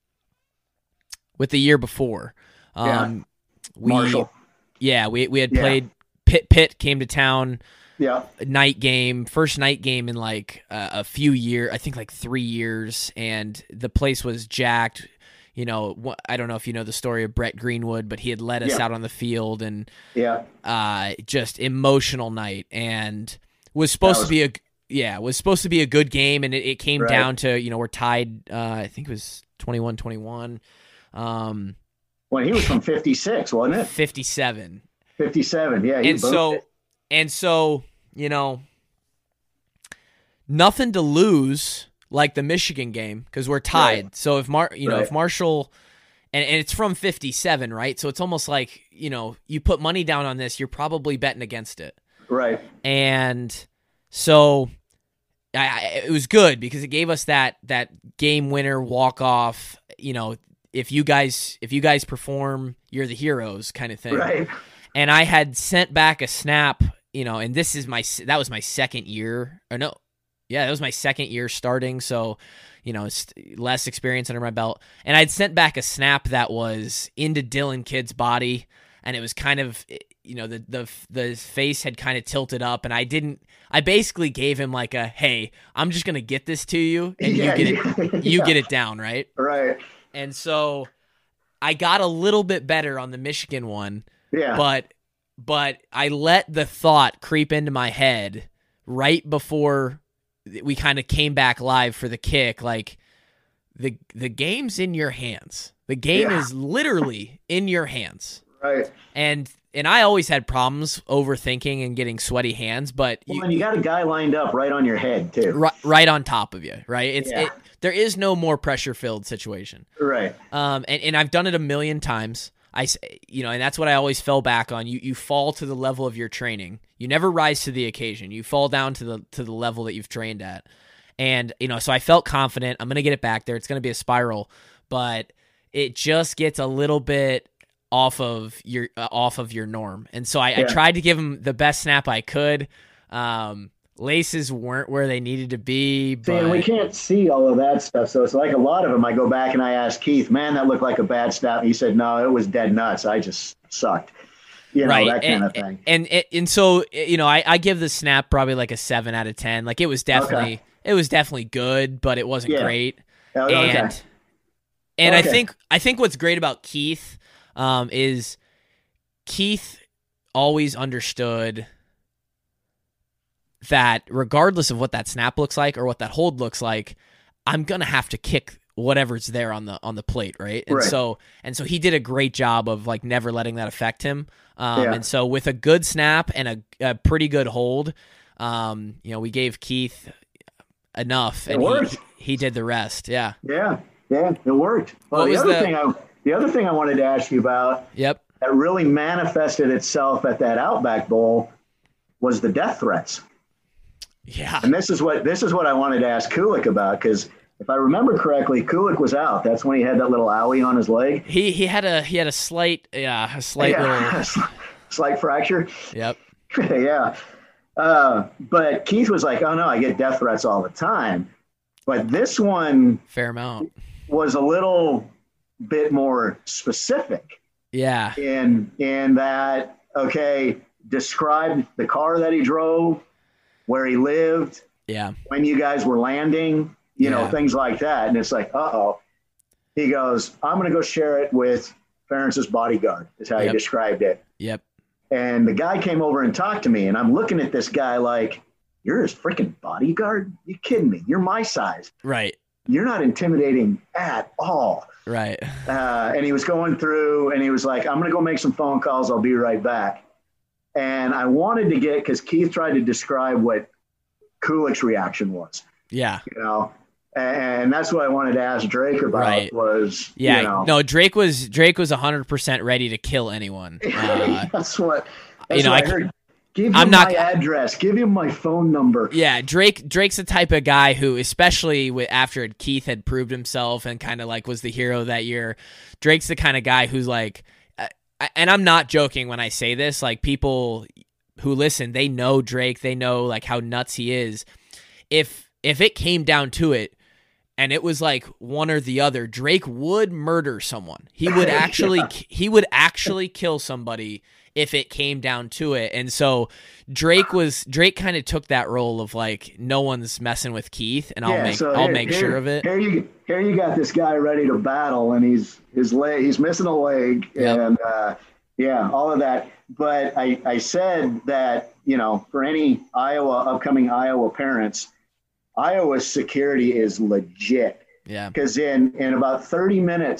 with the year before. Um, we, Marshall. Yeah, we we had Yeah. played. Pitt Pitt came to town. Yeah. Night game, first night game in like uh, a few years. I think like three years, and the place was jacked. You know, wh- I don't know if you know the story of Brett Greenwood, but he had led us Yeah. out on the field and. Yeah. uh just emotional night, and was supposed was- to be a yeah was supposed to be a good game, and it, it came Right. down to, you know, we're tied, uh I think it was twenty-one twenty-one, um When he was from fifty-six, wasn't it? fifty-seven. fifty-seven, yeah. He And so, it. and so, you know, nothing to lose like the Michigan game because we're tied. Right. So if Mar, you know, Right. if Marshall, and, and it's from fifty-seven, right? So it's almost like, you know, you put money down on this, you're probably betting against it. Right. And so I, I, it was good because it gave us that that game winner walk off. You know, if you guys if you guys perform, you're the heroes kind of thing. Right. And I had sent back a snap. You know, and this is my that was my second year. Or no, yeah, that was my second year starting. So, you know, it's less experience under my belt. And I'd sent back a snap that was into Dylan Kidd's body, and it was kind of, you know, the the the face had kind of tilted up, and I didn't. I basically gave him like a, hey, I'm just gonna get this to you, and Yeah, you get it, yeah. you get it down, right? Right. And so I got a little bit better on the Michigan one, Yeah. but but I let the thought creep into my head right before we kind of came back live for the kick, like the the game's in your hands. The game Yeah. is literally in your hands. Right. And and I always had problems overthinking and getting sweaty hands, but Well, you, and you got a guy lined up right on your head too. right, right on top of you, right? It's Yeah. it, there is no more pressure filled situation. Right. Um, and, and I've done it a million times. I, s- you know, and that's what I always fell back on. You you fall to the level of your training. You never rise to the occasion. You fall down to the to the level that you've trained at. And you know, so I felt confident. I'm gonna get it back there. It's gonna be a spiral, but it just gets a little bit off of your uh, off of your norm. And so I, I Yeah. tried to give him the best snap I could. Um, laces weren't where they needed to be, See, but and we can't see all of that stuff. So it's like a lot of them. I go back and I ask Keith, man, that looked like a bad snap. He said, no, it was dead nuts. I just sucked. You know, right, that kind and, of thing. And, and and so you know, I, I give the snap probably like a seven out of ten. Like it was definitely Okay. it was definitely good, but it wasn't Yeah. great. Oh, okay. And and I Okay. think I think what's great about Keith um, is Keith always understood that regardless of what that snap looks like or what that hold looks like, I'm gonna have to kick whatever's there on the on the plate, right? And Right. so and so he did a great job of like never letting that affect him. Um, Yeah. And so with a good snap and a, a pretty good hold, um, you know, we gave Keith enough, It and he, worked. he did the rest. Yeah. Yeah, yeah, it worked. Well, What the was other the- thing I the other thing I wanted to ask you about Yep. that really manifested itself at that Outback Bowl was the death threats. Yeah. And this is what this is what I wanted to ask Kulik about, because if I remember correctly, Kulik was out. That's when he had that little owie on his leg. He he had a he had a slight yeah a slight Yeah. little Slight fracture. yep Yeah. Uh, but Keith was like, oh no, I get death threats all the time. But this one fair amount. was a little bit more specific Yeah. in in that, okay, describe the car that he drove, where he lived, Yeah. when you guys were landing, you know, Yeah. things like that. And it's like, uh-oh. He goes, I'm going to go share it with Ferentz's bodyguard, is how Yep. he described it. Yep. And the guy came over and talked to me, and I'm looking at this guy like, you're his freaking bodyguard? You kidding me? You're my size. Right. You're not intimidating at all. Right. Uh, and he was going through, and he was like, I'm going to go make some phone calls. I'll be right back. And I wanted to get, because Keith tried to describe what Kulik's reaction was, Yeah. you know, and that's what I wanted to ask Drake about Right. was, Yeah. you know, No, Drake was Drake was one hundred percent ready to kill anyone. Uh, that's what, that's you know, what I I heard. Give him I'm not- my address. Give him my phone number. yeah, Drake Drake's the type of guy who, especially with, after Keith had proved himself and kind of like was the hero that year, Drake's the kind of guy who's like, uh, and I'm not joking when I say this, like people who listen, they know Drake, they know like how nuts he is. If if it came down to it, and it was like one or the other, Drake would murder someone. He would actually Yeah. he would actually kill somebody if it came down to it. And so Drake was Drake kind of took that role of like, no one's messing with Keith, and I'll Yeah, make so I'll here- make here- sure of it. Here you here you got this guy ready to battle, and he's his leg he's missing a leg, Yep. and uh, yeah, all of that. But I I said that, you know, for any Iowa upcoming Iowa parents, Iowa's security is legit, Yeah. because in in about thirty minutes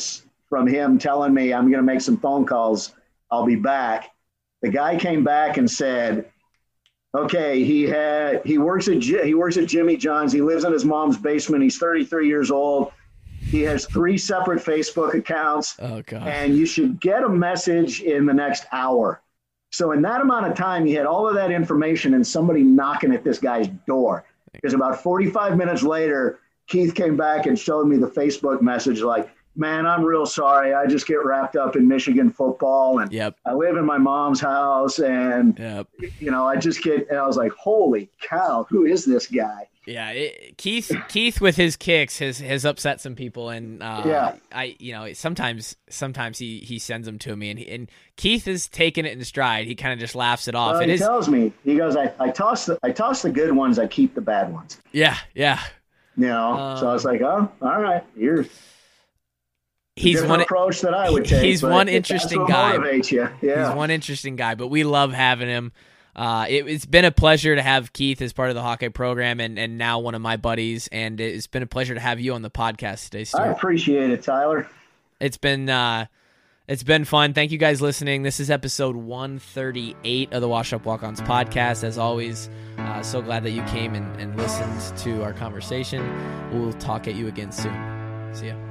from him telling me I'm going to make some phone calls. I'll be back. The guy came back and said, okay, he had, he works at, he works at Jimmy John's. He lives in his mom's basement. He's thirty-three years old. He has three separate Facebook accounts. Oh, God. And you should get a message in the next hour. So in that amount of time, he had all of that information and somebody knocking at this guy's door. Because about forty-five minutes later, Keith came back and showed me the Facebook message like, man, I'm real sorry. I just get wrapped up in Michigan football, and yep. I live in my mom's house, and, yep. you know, I just get – and I was like, holy cow, who is this guy? Yeah, it, Keith Keith with his kicks has, has upset some people, and uh, yeah. I you know sometimes sometimes he, he sends them to me, and he, and Keith has taken it in stride. He kind of just laughs it off. Well, it he is, tells me, he goes, I, I toss the I toss the good ones, I keep the bad ones. Yeah, yeah. You know, um, so I was like, oh, all right, you're he's different one approach that I would take. He's but one if interesting that's guy. what motivates you. Yeah. He's one interesting guy, but we love having him. Uh, it, it's been a pleasure to have Keith as part of the Hawkeye program, and, and now one of my buddies, and it's been a pleasure to have you on the podcast today, Stuart. I appreciate it, Tyler. It's been uh, it's been fun. Thank you guys listening. This is episode one thirty-eight of the Wash Up Walk-Ons podcast. As always, uh, so glad that you came and, and listened to our conversation. We'll talk at you again soon. See ya.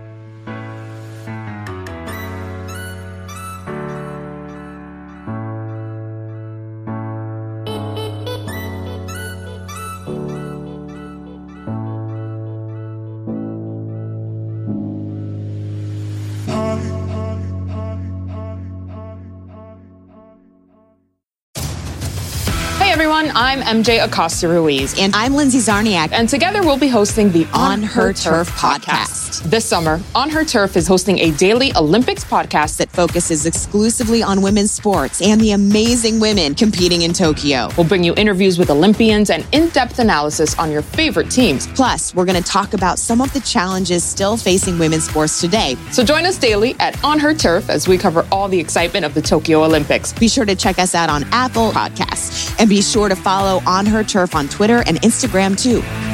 everyone. I'm M J Acosta Ruiz. And I'm Lindsay Zarniak. And together we'll be hosting the On, On Her, Her Turf, Turf podcast. This summer, On Her Turf is hosting a daily Olympics podcast that focuses exclusively on women's sports and the amazing women competing in Tokyo. We'll bring you interviews with Olympians and in-depth analysis on your favorite teams. Plus, we're going to talk about some of the challenges still facing women's sports today. So join us daily at On Her Turf as we cover all the excitement of the Tokyo Olympics. Be sure to check us out on Apple Podcasts and be sure to follow On Her Turf on Twitter and Instagram too.